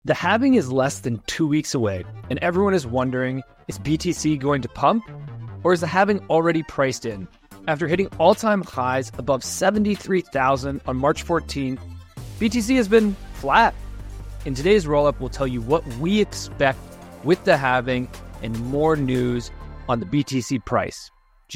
The halving is less than 2 weeks away, and everyone is wondering, is BTC going to pump? Or is the halving already priced in? After hitting all-time highs above 73,000 on March 14th, BTC has been flat. In today's roll-up, we'll tell you what we expect with the halving and more news on the BTC price.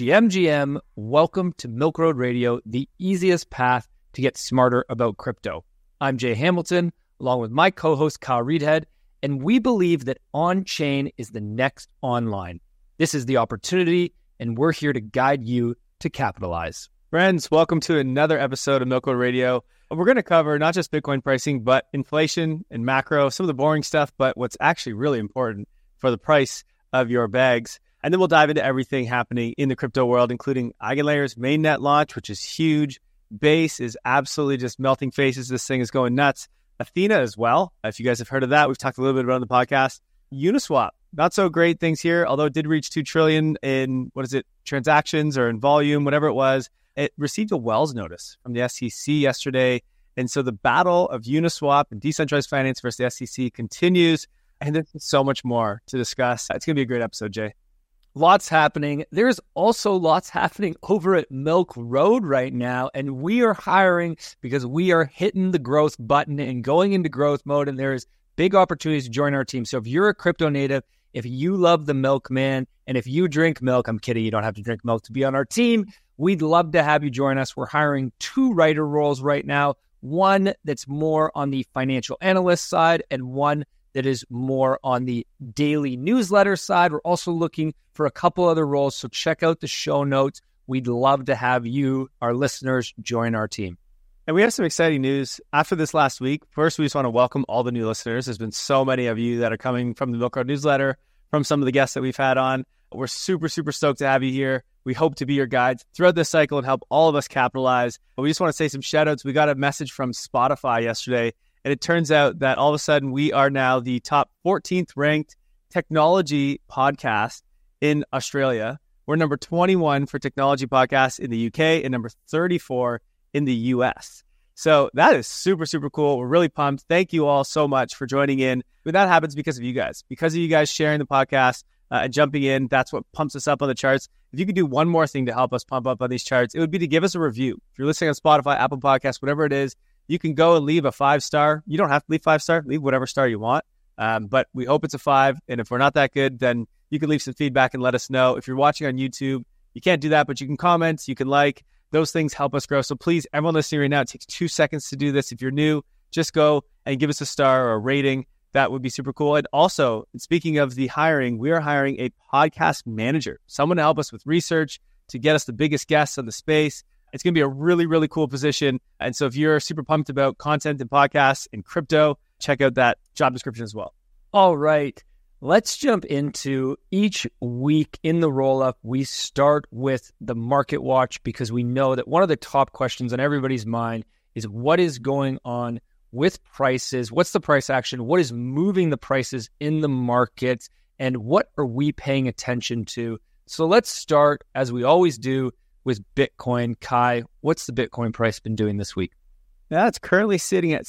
GM, welcome to Milk Road Radio, the easiest path to get smarter about crypto. I'm Jay Hamilton, along with my co-host Kyle Reedhead, and we believe that on-chain is the next online. This is the opportunity, and we're here to guide you to capitalize. Friends, welcome to another episode of Milk Road Radio. We're going to cover not just Bitcoin pricing, but inflation and macro, some of the boring stuff, but what's actually really important for the price of your bags. And then we'll dive into everything happening in the crypto world, including Eigenlayer's mainnet launch, which is huge. Base is absolutely just melting faces. This thing is going nuts. Athena as well. If you guys have heard of that, we've talked a little bit about it on the podcast. Uniswap, not so great things here, although it did reach 2 trillion in, transactions or in volume, whatever it was. It received a Wells notice from the SEC yesterday. And so the battle of Uniswap and decentralized finance versus the SEC continues. And there's so much more to discuss. It's going to be a great episode, Jay. Lots happening. There's also lots happening over at Milk Road right now, and we are hiring because we are hitting the growth button and going into growth mode, and there's big opportunities to join our team. So if you're a crypto native, if you love the milkman, and if you drink milk, I'm kidding, you don't have to drink milk to be on our team, we'd love to have you join us. We're hiring 2 writer roles right now, one that's more on the financial analyst side and one that is more on the daily newsletter side. We're also looking for a couple other roles, so check out the show notes. We'd love to have you, our listeners, join our team. And we have some exciting news after this last week. First, we just want to welcome all the new listeners. There's been so many of you that are coming from the Milk Road newsletter, from some of the guests that we've had on. We're super, super stoked to have you here. We hope to be your guides throughout this cycle and help all of us capitalize. But we just want to say some shout outs. We got a message from Spotify yesterday, and it turns out that all of a sudden we are now the top 14th ranked technology podcast in Australia. We're number 21 for technology podcasts in the UK and number 34 in the US. So that is super, super cool. We're really pumped. Thank you all so much for joining in. But that happens because of you guys. Because of you guys sharing the podcast and jumping in, that's what pumps us up on the charts. If you could do one more thing to help us pump up on these charts, it would be to give us a review. If you're listening on Spotify, Apple Podcasts, whatever it is, you can go and leave a 5-star. You don't have to leave 5-star. Leave whatever star you want. But we hope it's a 5. And if we're not that good, then you can leave some feedback and let us know. If you're watching on YouTube, you can't do that, but you can comment, you can like. Those things help us grow. So please, everyone listening right now, it takes 2 seconds to do this. If you're new, just go and give us a star or a rating. That would be super cool. And also, speaking of the hiring, we are hiring a podcast manager, someone to help us with research, to get us the biggest guests on the space. It's going to be a really, really cool position. And so if you're super pumped about content and podcasts and crypto, check out that job description as well. All right. Let's jump into each week in the roll-up. We start with the market watch because we know that one of the top questions on everybody's mind is what is going on with prices? What's the price action? What is moving the prices in the market? And what are we paying attention to? So let's start, as we always do, with Bitcoin. Kai, what's the Bitcoin price been doing this week? Yeah, it's currently sitting at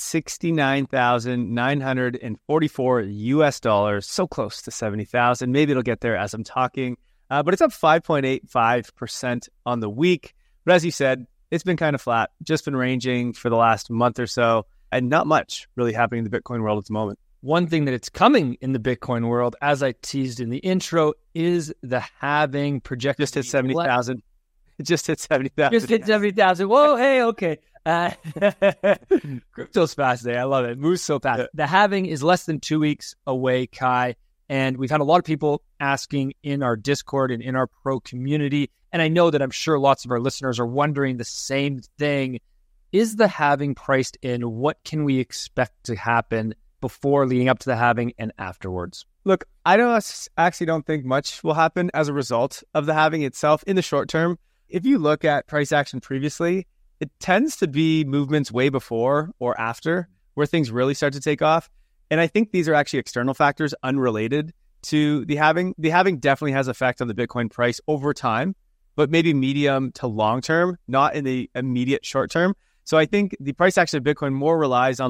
$69,944 US dollars, so close to 70,000. Maybe it'll get there as I'm talking, but it's up 5.85% on the week. But as you said, it's been kind of flat, just been ranging for the last month or so, and not much really happening in the Bitcoin world at the moment. One thing that it's coming in the Bitcoin world, as I teased in the intro, is the halving projected. Just hit 70,000. It just hit 70,000. Just hit 70,000. Whoa, hey, okay. Crypto's fast today. I love it. It moves so fast. Yeah. The halving is less than 2 weeks away, Kai. And we've had a lot of people asking in our Discord and in our pro community. And I know that I'm sure lots of our listeners are wondering the same thing. Is the halving priced in? What can we expect to happen before, leading up to the halving, and afterwards? Look, I actually don't think much will happen as a result of the halving itself in the short term. If you look at price action previously, it tends to be movements way before or after where things really start to take off. And I think these are actually external factors unrelated to the halving. The halving definitely has effect on the Bitcoin price over time, but maybe medium to long term, not in the immediate short term. So I think the price action of Bitcoin more relies on like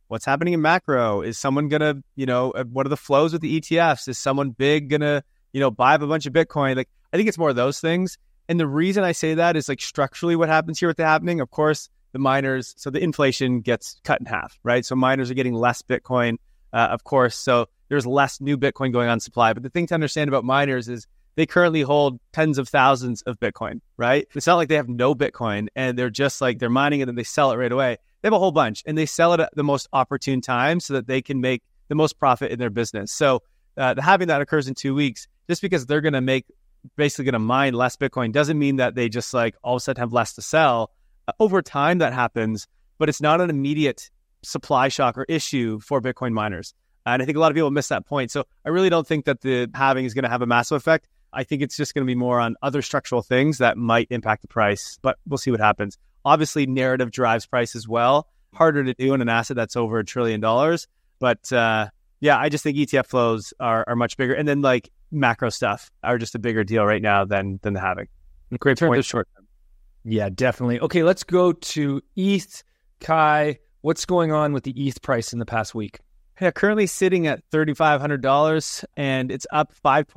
what's happening in macro? Is someone going to, what are the flows with the ETFs? Is someone big going to, buy up a bunch of Bitcoin? Like, I think it's more of those things. And the reason I say that is like structurally what happens here with the happening, of course, the miners, so the inflation gets cut in half, right? So miners are getting less Bitcoin, of course. So there's less new Bitcoin going on supply. But the thing to understand about miners is they currently hold tens of thousands of Bitcoin, right? It's not like they have no Bitcoin and they're just like, they're mining it and they sell it right away. They have a whole bunch and they sell it at the most opportune time so that they can make the most profit in their business. So the halving that occurs in 2 weeks, just because they're going to basically going to mine less Bitcoin doesn't mean that they just like all of a sudden have less to sell. Over time that happens, but it's not an immediate supply shock or issue for Bitcoin miners. And I think a lot of people miss that point. So I really don't think that the halving is going to have a massive effect. I think it's just going to be more on other structural things that might impact the price, but we'll see what happens. Obviously, narrative drives price as well. Harder to do in an asset that's over $1 trillion. But I just think ETF flows are much bigger. And then like macro stuff are just a bigger deal right now than the halving. Great point. Short term. Yeah, definitely. Okay, let's go to ETH. Kai, what's going on with the ETH price in the past week? Yeah, currently sitting at $3,500 and it's up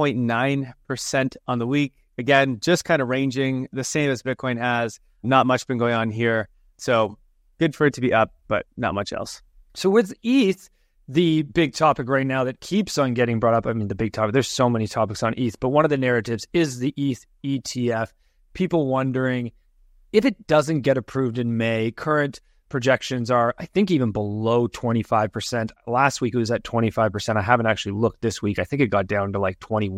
5.9% on the week. Again, just kind of ranging the same as Bitcoin has. Not much been going on here. So good for it to be up, but not much else. So with ETH, the big topic right now that keeps on getting brought up, I mean, the big topic, there's so many topics on ETH, but one of the narratives is the ETH ETF. People wondering if it doesn't get approved in May. Current projections are, I think, even below 25%. Last week it was at 25%. I haven't actually looked this week. I think it got down to like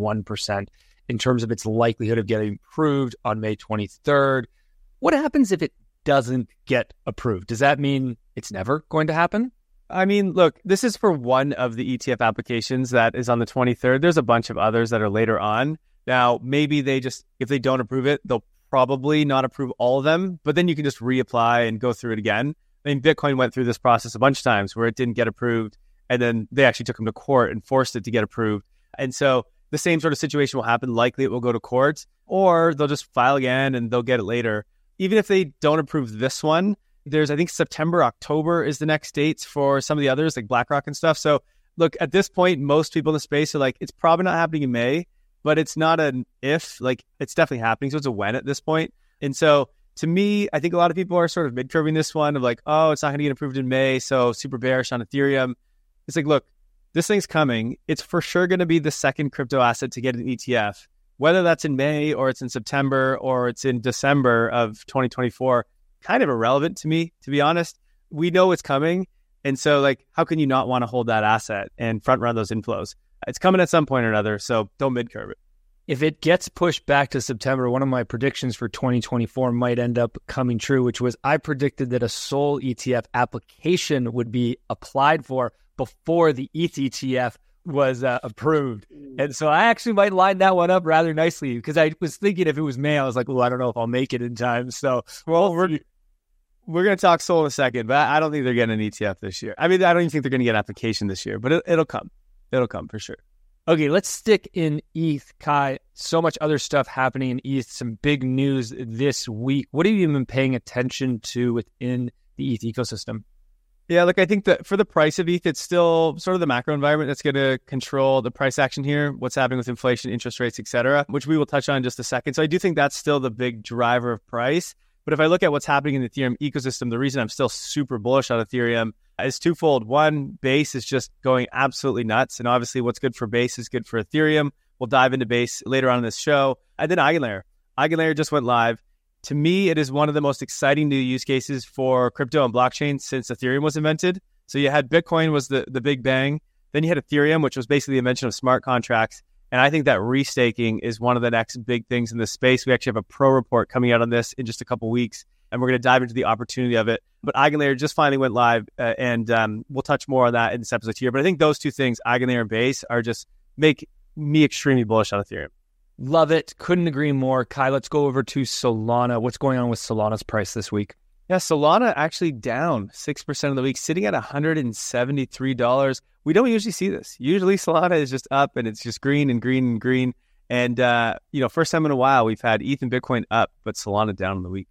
21% in terms of its likelihood of getting approved on May 23rd. What happens if it doesn't get approved? Does that mean it's never going to happen? I mean, look, this is for one of the ETF applications that is on the 23rd. There's a bunch of others that are later on. Now, maybe if they don't approve it, they'll probably not approve all of them, but then you can just reapply and go through it again. I mean, Bitcoin went through this process a bunch of times where it didn't get approved, and then they actually took them to court and forced it to get approved. And so the same sort of situation will happen. Likely it will go to court, or they'll just file again and they'll get it later. Even if they don't approve this one, there's, I think, September, October is the next dates for some of the others, like BlackRock and stuff. So look, at this point, most people in the space are like, it's probably not happening in May, but it's not an if, like it's definitely happening. So it's a when at this point. And so to me, I think a lot of people are sort of mid-curving this one of like, oh, it's not going to get approved in May, so super bearish on Ethereum. It's like, look, this thing's coming. It's for sure going to be the second crypto asset to get an ETF. Whether that's in May or it's in September or it's in December of 2024, kind of irrelevant to me, to be honest. We know it's coming. And so like, how can you not want to hold that asset and front run those inflows? It's coming at some point or another, so don't mid-curve it. If it gets pushed back to September, one of my predictions for 2024 might end up coming true, which was I predicted that a SOL ETF application would be applied for before the ETH ETF was approved. And so I actually might line that one up rather nicely because I was thinking if it was May, I was like, well, I don't know if I'll make it in time. So, well, we're going to talk SOL in a second, but I don't think they're getting an ETF this year. I mean, I don't even think they're going to get an application this year, but it'll come. It'll come for sure. Okay, let's stick in ETH, Kai. So much other stuff happening in ETH, some big news this week. What have you been paying attention to within the ETH ecosystem? Yeah, look, I think that for the price of ETH, it's still sort of the macro environment that's going to control the price action here, what's happening with inflation, interest rates, et cetera, which we will touch on in just a second. So I do think that's still the big driver of price. But if I look at what's happening in the Ethereum ecosystem, the reason I'm still super bullish on Ethereum is twofold. One, Base is just going absolutely nuts. And obviously what's good for Base is good for Ethereum. We'll dive into Base later on in this show. And then EigenLayer. EigenLayer just went live. To me, it is one of the most exciting new use cases for crypto and blockchain since Ethereum was invented. So you had Bitcoin was the big bang. Then you had Ethereum, which was basically the invention of smart contracts. And I think that restaking is one of the next big things in this space. We actually have a pro report coming out on this in just a couple weeks, and we're going to dive into the opportunity of it. But EigenLayer just finally went live, and we'll touch more on that in this episode here. But I think those two things, EigenLayer and Base, are just make me extremely bullish on Ethereum. Love it. Couldn't agree more. Kai, let's go over to Solana. What's going on with Solana's price this week? Yeah, Solana actually down 6% of the week, sitting at $173. We don't usually see this. Usually Solana is just up and it's just green and green and green. And, first time in a while, we've had ETH and Bitcoin up, but Solana down in the week.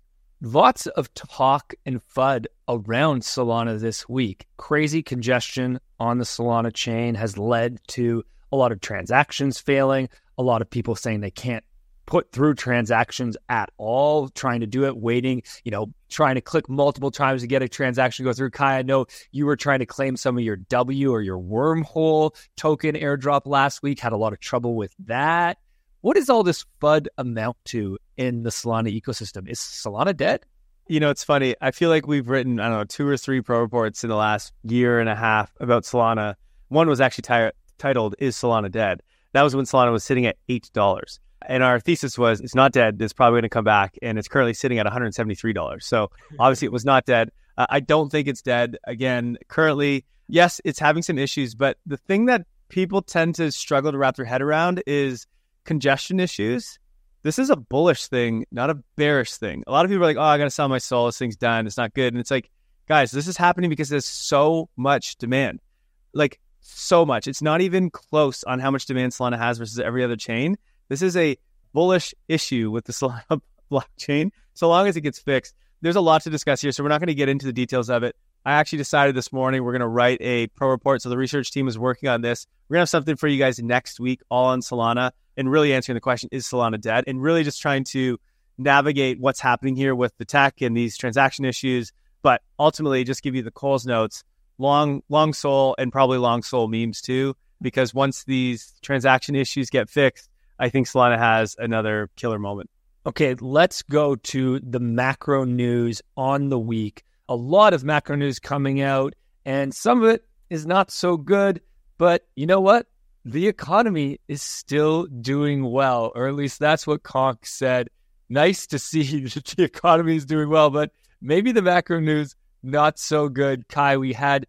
Lots of talk and FUD around Solana this week. Crazy congestion on the Solana chain has led to a lot of transactions failing, a lot of people saying they can't put through transactions at all, trying to do it, waiting, trying to click multiple times to get a transaction to go through. Kai, I know you were trying to claim some of your W or your wormhole token airdrop last week, had a lot of trouble with that. What does all this FUD amount to in the Solana ecosystem? Is Solana dead? It's funny. I feel like we've written, 2 or 3 pro reports in the last year and a half about Solana. One was actually titled, "Is Solana Dead?" That was when Solana was sitting at $8. And our thesis was, it's not dead. It's probably going to come back. And it's currently sitting at $173. So obviously it was not dead. I don't think it's dead. Again, currently, yes, it's having some issues. But the thing that people tend to struggle to wrap their head around is congestion issues. This is a bullish thing, not a bearish thing. A lot of people are like, I got to sell my soul. This thing's done. It's not good. And it's like, guys, this is happening because there's so much demand. Like, so much. It's not even close on how much demand Solana has versus every other chain. This is a bullish issue with the Solana blockchain. So long as it gets fixed, there's a lot to discuss here. So we're not going to get into the details of it. I actually decided this morning we're going to write a pro report. So the research team is working on this. We're going to have something for you guys next week, all on Solana, and really answering the question, is Solana dead? And really just trying to navigate what's happening here with the tech and these transaction issues. But ultimately, just give you the Coles notes, long sol and probably long sol memes too, because once these transaction issues get fixed, I think Solana has another killer moment. Okay, let's go to the macro news on the week. A lot of macro news coming out, and some of it is not so good, but you know what? The economy is still doing well, or at least that's what Conk said. Nice to see that the economy is doing well, but maybe the macro news, not so good. Kai, we had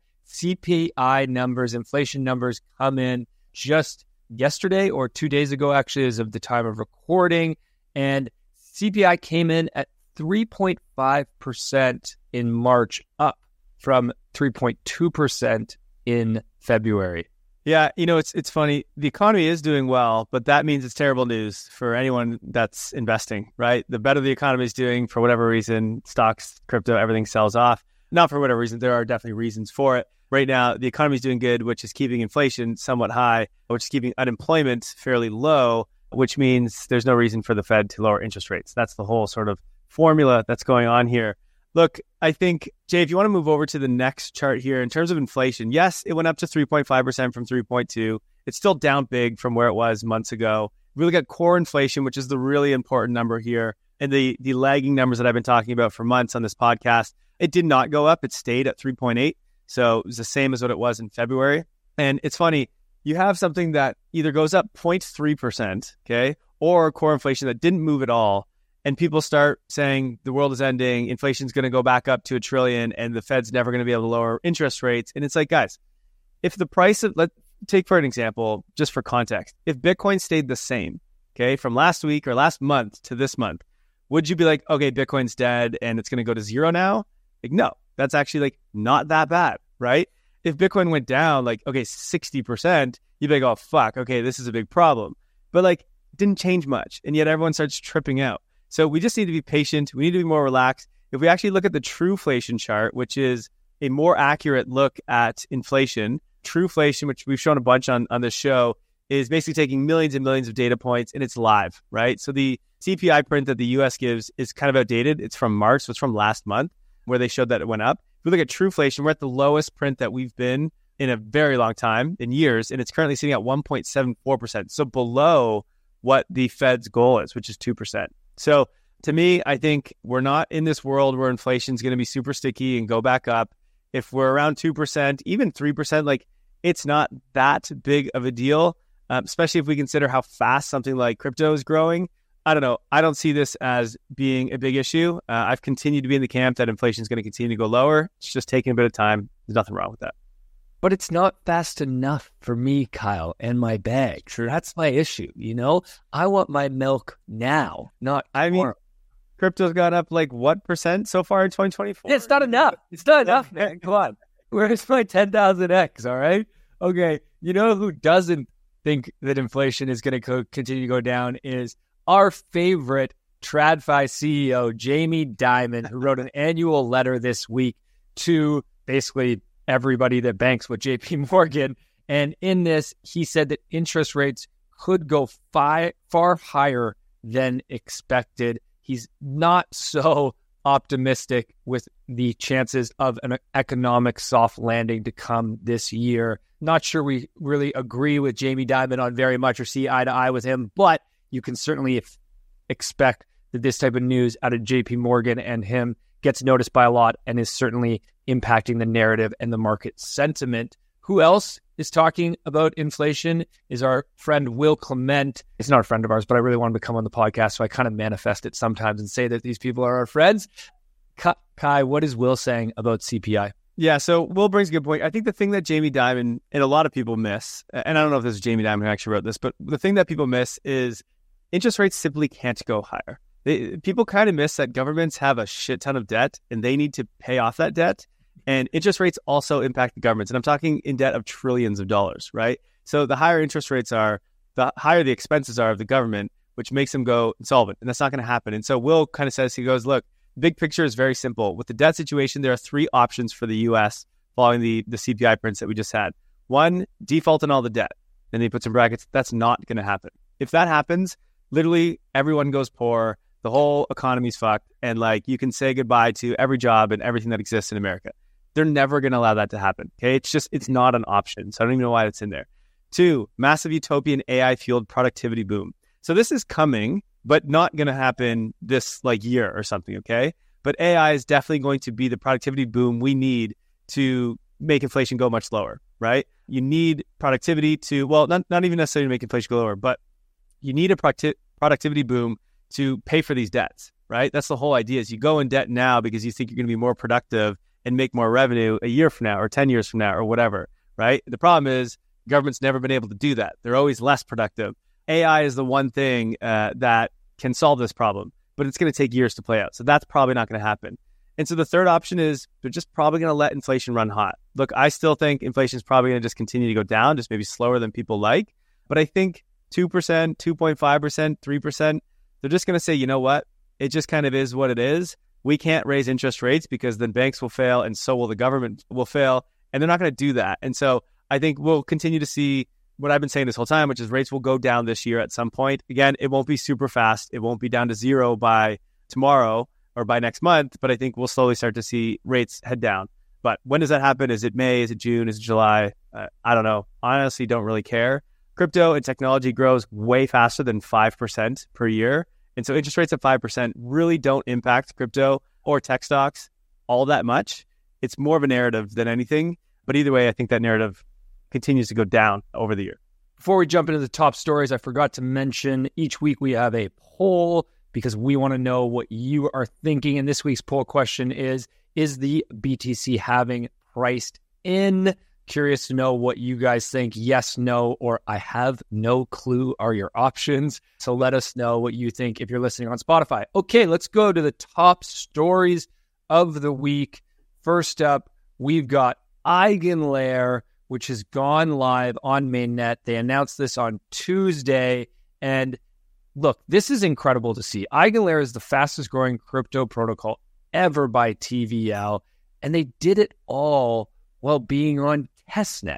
CPI numbers, inflation numbers come in just yesterday or 2 days ago, actually, as of the time of recording. And CPI came in at 3.5% in March, up from 3.2% in February. Yeah, it's funny. The economy is doing well, but that means it's terrible news for anyone that's investing, right? The better the economy is doing, for whatever reason, stocks, crypto, everything sells off. Not for whatever reason. There are definitely reasons for it. Right now, the economy is doing good, which is keeping inflation somewhat high, which is keeping unemployment fairly low, which means there's no reason for the Fed to lower interest rates. That's the whole sort of formula that's going on here. Look, I think, Jay, if you want to move over to the next chart here, in terms of inflation, yes, it went up to 3.5% from 3.2. It's still down big from where it was months ago. We look at core inflation, which is the really important number here, and the lagging numbers that I've been talking about for months on this podcast. It did not go up. It stayed at 3.8. So it was the same as what it was in February. And it's funny, you have something that either goes up 0.3%, okay, or core inflation that didn't move at all. And people start saying the world is ending, inflation's going to go back up to $1 trillion, and the Fed's never going to be able to lower interest rates. And it's like, guys, if the price of, let's take for an example, just for context, if Bitcoin stayed the same, okay, from last week or last month to this month, would you be like, okay, Bitcoin's dead and it's going to go to zero now? Like, no, that's actually like not that bad, right? If Bitcoin went down like, okay, 60%, you'd be like, oh, fuck, okay, this is a big problem. But like, didn't change much. And yet everyone starts tripping out. So we just need to be patient. We need to be more relaxed. If we actually look at the Trueflation chart, which is a more accurate look at inflation, Trueflation, which we've shown a bunch on this show, is basically taking millions and millions of data points, and it's live, right? So the CPI print that the US gives is kind of outdated. It's from March, so it's from last month, where they showed that it went up. If we look at Trueflation, we're at the lowest print that we've been in a very long time, in years, and it's currently sitting at 1.74%. So below what the Fed's goal is, which is 2%. So to me, I think we're not in this world where inflation is going to be super sticky and go back up. If we're around 2%, even 3%, like it's not that big of a deal, especially if we consider how fast something like crypto is growing. I don't know. I don't see this as being a big issue. I've continued to be in the camp that inflation is going to continue to go lower. It's just taking a bit of time. There's nothing wrong with that. But it's not fast enough for me, Kyle, and my bag. Sure. That's my issue, I want my milk now, not tomorrow. Crypto's gone up like what % so far in 2024? It's not enough. It's not enough, man. Come on. Where's my 10,000X, all right? Okay, who doesn't think that inflation is going to continue to go down is our favorite TradFi CEO Jamie Dimon, who wrote an annual letter this week to basically everybody that banks with JP Morgan. And in this, he said that interest rates could go far higher than expected. He's not so optimistic with the chances of an economic soft landing to come this year. Not sure we really agree with Jamie Dimon on very much or see eye to eye with him, but you can certainly expect that this type of news out of JP Morgan and him gets noticed by a lot and is certainly impacting the narrative and the market sentiment. Who else is talking about inflation is our friend Will Clement. He's not a friend of ours, but I really want him to come on the podcast, so I kind of manifest it sometimes and say that these people are our friends. Kai, what is Will saying about CPI? Yeah, so Will brings a good point. I think the thing that Jamie Dimon and a lot of people miss, and I don't know if this is Jamie Dimon who actually wrote this, but the thing that people miss is interest rates simply can't go higher. People kind of miss that governments have a shit ton of debt and they need to pay off that debt. And interest rates also impact the governments. And I'm talking in debt of trillions of dollars, right? So the higher interest rates are, the higher the expenses are of the government, which makes them go insolvent. And that's not going to happen. And so Will kind of says, he goes, look, the big picture is very simple. With the debt situation, there are three options for the U.S. following the CPI prints that we just had. One, default on all the debt. Then he puts in brackets, that's not going to happen. If that happens, literally everyone goes poor. The whole economy's fucked. And like you can say goodbye to every job and everything that exists in America. They're never going to allow that to happen. Okay. It's not an option. So I don't even know why it's in there. Two, massive utopian AI fueled productivity boom. So this is coming, but not going to happen this like year or something. Okay. But AI is definitely going to be the productivity boom we need to make inflation go much lower, right? You need productivity to, well, not even necessarily to make inflation go lower, but you need a productivity boom to pay for these debts, right? That's the whole idea is you go in debt now because you think you're going to be more productive and make more revenue a year from now or 10 years from now or whatever, right? The problem is government's never been able to do that. They're always less productive. AI is the one thing that can solve this problem, but it's going to take years to play out. So that's probably not going to happen. And so the third option is they're just probably going to let inflation run hot. Look, I still think inflation is probably going to just continue to go down, just maybe slower than people like. But I think 2%, 2.5%, 3%, they're just going to say, you know what? It just kind of is what it is. We can't raise interest rates because then banks will fail and so will the government will fail. And they're not going to do that. And so I think we'll continue to see what I've been saying this whole time, which is rates will go down this year at some point. Again, it won't be super fast. It won't be down to zero by tomorrow or by next month. But I think we'll slowly start to see rates head down. But when does that happen? Is it May? Is it June? Is it July? I don't know. I honestly don't really care. Crypto and technology grows way faster than 5% per year. And so interest rates at 5% really don't impact crypto or tech stocks all that much. It's more of a narrative than anything. But either way, I think that narrative continues to go down over the year. Before we jump into the top stories, I forgot to mention each week we have a poll because we want to know what you are thinking. And this week's poll question is the BTC halving priced in? Curious to know what you guys think. Yes, no, or I have no clue are your options. So let us know what you think if you're listening on Spotify. Okay, let's go to the top stories of the week. First up, we've got Eigenlayer, which has gone live on mainnet. They announced this on Tuesday. And look, this is incredible to see. Eigenlayer is the fastest growing crypto protocol ever by TVL. And they did it all while being on testnet.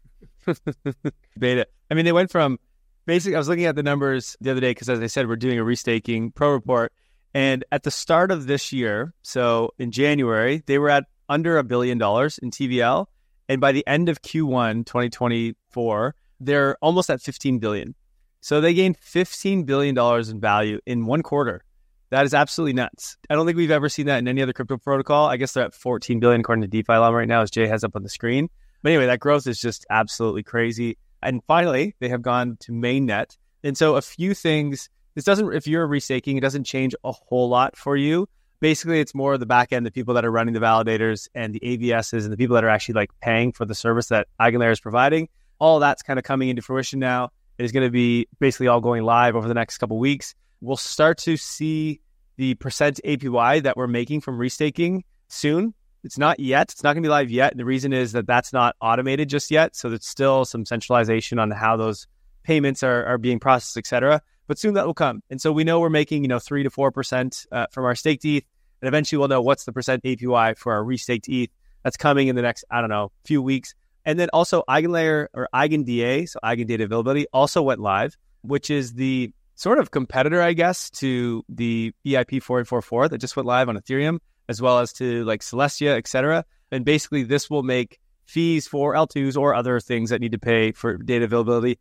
Beta. I mean, they went from basically, I was looking at the numbers the other day because, as I said, we're doing a restaking pro report. And at the start of this year, so in January, they were at under $1 billion in TVL. And by the end of Q1 2024, they're almost at $15 billion. So they gained $15 billion in value in one quarter. That is absolutely nuts. I don't think we've ever seen that in any other crypto protocol. I guess they're at 14 billion according to DeFi Llama right now, as Jay has up on the screen. But anyway, that growth is just absolutely crazy. And finally, they have gone to mainnet. And so a few things, this doesn't, if you're restaking, it doesn't change a whole lot for you. Basically, it's more the back end, the people that are running the validators and the AVSs and the people that are actually like paying for the service that Eigenlayer is providing. All that's kind of coming into fruition now. It is going to be basically all going live over the next couple of weeks. We'll start to see the percent APY that we're making from restaking soon. It's not yet. It's not going to be live yet. And the reason is that that's not automated just yet. So there's still some centralization on how those payments are being processed, et cetera. but soon that will come. And so we know we're making 3 to 4% from our staked ETH, and eventually we'll know what's the percent APY for our restaked ETH. That's coming in the next, few weeks. And then also EigenLayer or EigenDA, so Eigendata Availability, also went live, which is the sort of competitor, I guess, to the EIP 4844 that just went live on Ethereum, as well as to like Celestia, etc. And basically this will make fees for L2s or other things that need to pay for data availability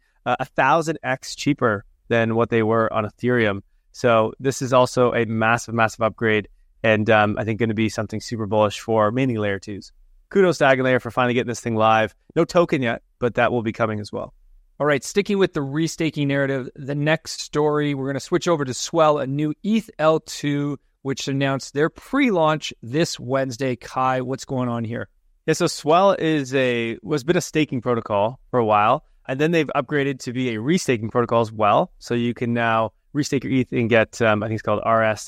1,000x cheaper than what they were on Ethereum. So this is also a massive, massive upgrade, and I think going to be something super bullish for mainly layer 2s. Kudos to EigenLayer for finally getting this thing live. No token yet, but that will be coming as well. All right, sticking with the restaking narrative, the next story, we're going to switch over to Swell, a new ETH L2, which announced their pre-launch this Wednesday. Kai, what's going on here? Yeah, so Swell was been a staking protocol for a while, and then they've upgraded to be a restaking protocol as well. So you can now restake your ETH and get, I think it's called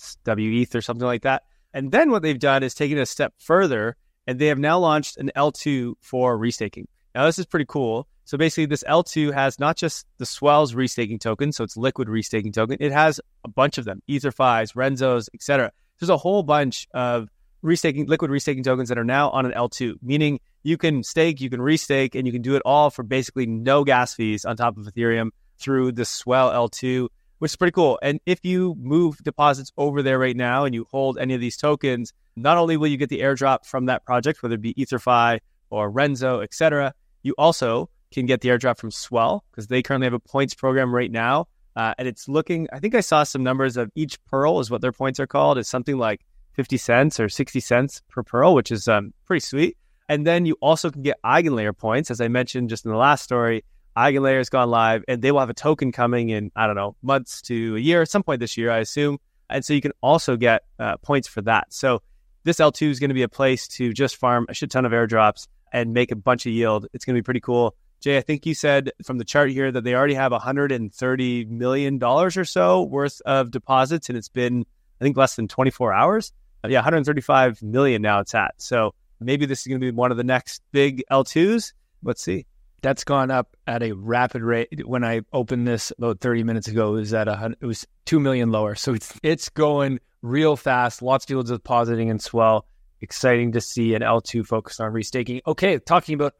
RSW ETH or something like that. And then what they've done is taken it a step further, and they have now launched an L2 for restaking. Now, this is pretty cool. So basically, this L2 has not just the Swell's restaking token, so it's liquid restaking token. It has a bunch of them, EtherFis, Renzos, etc. There's a whole bunch of liquid restaking tokens that are now on an L2, meaning you can stake, you can restake, and you can do it all for basically no gas fees on top of Ethereum through the Swell L2, which is pretty cool. And if you move deposits over there right now and you hold any of these tokens, not only will you get the airdrop from that project, whether it be EtherFi or Renzo, etc., you also can get the airdrop from Swell because they currently have a points program right now. And it's looking, I think I saw some numbers of each Pearl is what their points are called. It's something like 50 cents or 60 cents per Pearl, which is pretty sweet. And then you also can get EigenLayer points. As I mentioned just in the last story, EigenLayer has gone live and they will have a token coming in, months to a year, at some point this year, I assume. And so you can also get points for that. So this L2 is going to be a place to just farm a shit ton of airdrops and make a bunch of yield. It's going to be pretty cool. Jay, I think you said from the chart here that they already have $130 million or so worth of deposits, and it's been, I think, less than 24 hours. 135 million now it's at. So maybe this is going to be one of the next big L2s. Let's see. That's gone up at a rapid rate. When I opened this about 30 minutes ago, it was 2 million lower. So it's going real fast. Lots of people depositing in Swell. Exciting to see an L2 focused on restaking. Okay, talking about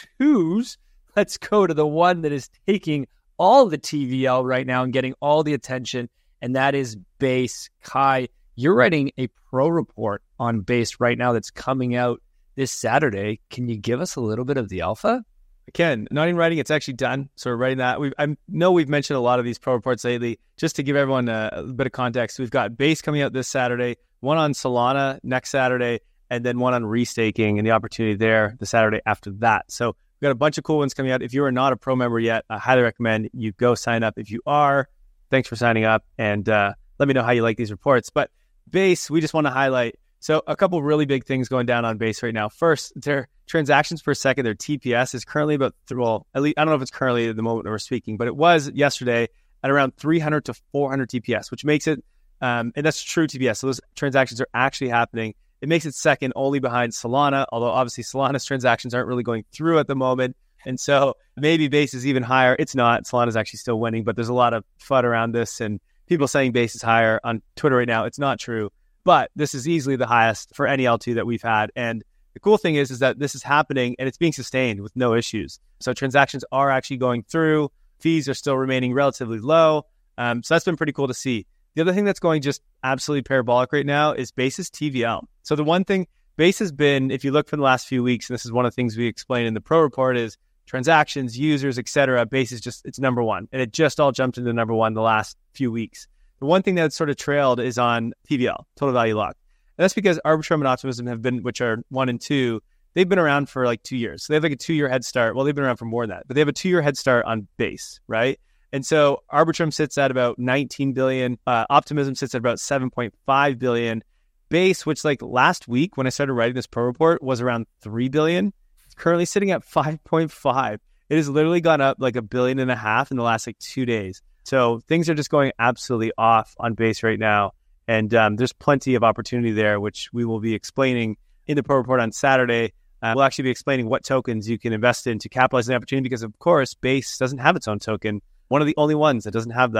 L2s, let's go to the one that is taking all the TVL right now and getting all the attention, and that is Base. Kai, you're writing a pro report on Base right now that's coming out this Saturday. Can you give us a little bit of the alpha? I can. Not even writing, it's actually done. So we're writing that. I know we've mentioned a lot of these pro reports lately. Just to give everyone a bit of context, we've got Base coming out this Saturday, one on Solana next Saturday, and then one on restaking and the opportunity there the Saturday after that. So we've got a bunch of cool ones coming out. If you are not a pro member yet, I highly recommend you go sign up. If you are, thanks for signing up, and let me know how you like these reports. But Base, we just want to highlight. So a couple really big things going down on Base right now. First, their transactions per second, their TPS is currently about, at least, I don't know if it's currently at the moment we're speaking, but it was yesterday at around 300 to 400 TPS, which makes it, and that's true TPS. So those transactions are actually happening. It makes it second only behind Solana, although obviously Solana's transactions aren't really going through at the moment. And so maybe Base is even higher. It's not. Solana's actually still winning, but there's a lot of FUD around this and people saying Base is higher on Twitter right now. It's not true, but this is easily the highest for any L2 that we've had. And the cool thing is that this is happening and it's being sustained with no issues. So transactions are actually going through. Fees are still remaining relatively low. So that's been pretty cool to see. The other thing that's going just absolutely parabolic right now is Base's TVL. So the one thing Base has been, if you look for the last few weeks, and this is one of the things we explain in the pro report, is transactions, users, etc. Base is it's number one. And it just all jumped into number one the last few weeks. The one thing that sort of trailed is on TVL, total value locked. And that's because Arbitrum and Optimism have been, which are 1 and 2, they've been around for like 2 years. So they have like a 2-year head start. Well, they've been around for more than that, but they have a 2-year head start on Base, right? And so Arbitrum sits at about 19 billion. Optimism sits at about 7.5 billion. Base, which like last week when I started writing this pro report was around 3 billion. It's currently sitting at 5.5. It has literally gone up like $1.5 billion in the last like 2 days. So things are just going absolutely off on Base right now. And there's plenty of opportunity there, which we will be explaining in the pro report on Saturday. We'll actually be explaining what tokens you can invest in to capitalize on the opportunity because, of course, Base doesn't have its own token. One of the only ones that doesn't have that.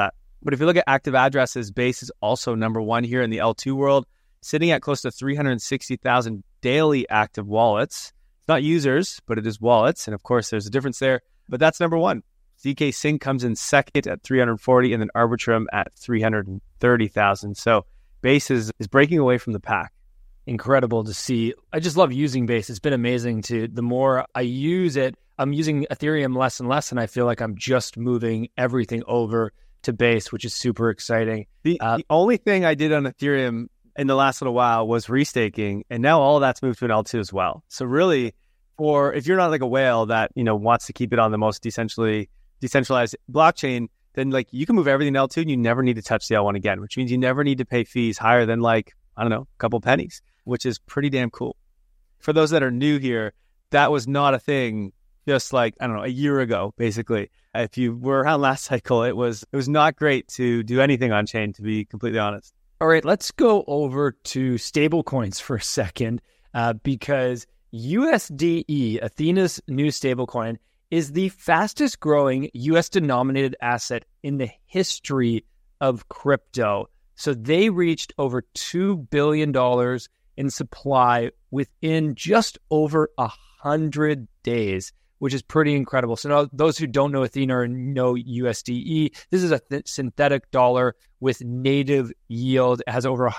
But if you look at active addresses, Base is also number one here in the L2 world, sitting at close to 360,000 daily active wallets. It's not users, but it is wallets. And of course, there's a difference there. But that's number one. ZK Sync comes in second at 340, and then Arbitrum at 330,000. So Base is breaking away from the pack. Incredible to see. I just love using Base. It's been amazing the more I use it, I'm using Ethereum less and less, and I feel like I'm just moving everything over to Base, which is super exciting. The only thing I did on Ethereum in the last little while was restaking, and now all of that's moved to an L2 as well. So really, if you're not like a whale that wants to keep it on the most decentralized blockchain, then like you can move everything to L2 and you never need to touch the L1 again, which means you never need to pay fees higher than a couple pennies, which is pretty damn cool. For those that are new here, that was not a thing just a year ago, basically. If you were around last cycle, it was not great to do anything on chain, to be completely honest. All right, let's go over to stablecoins for a second, because USDE, Athena's new stablecoin, is the fastest growing US denominated asset in the history of crypto. So they reached over $2 billion in supply within just over 100 days, which is pretty incredible. So now those who don't know Athena or know USDE, this is a synthetic dollar with native yield. It has over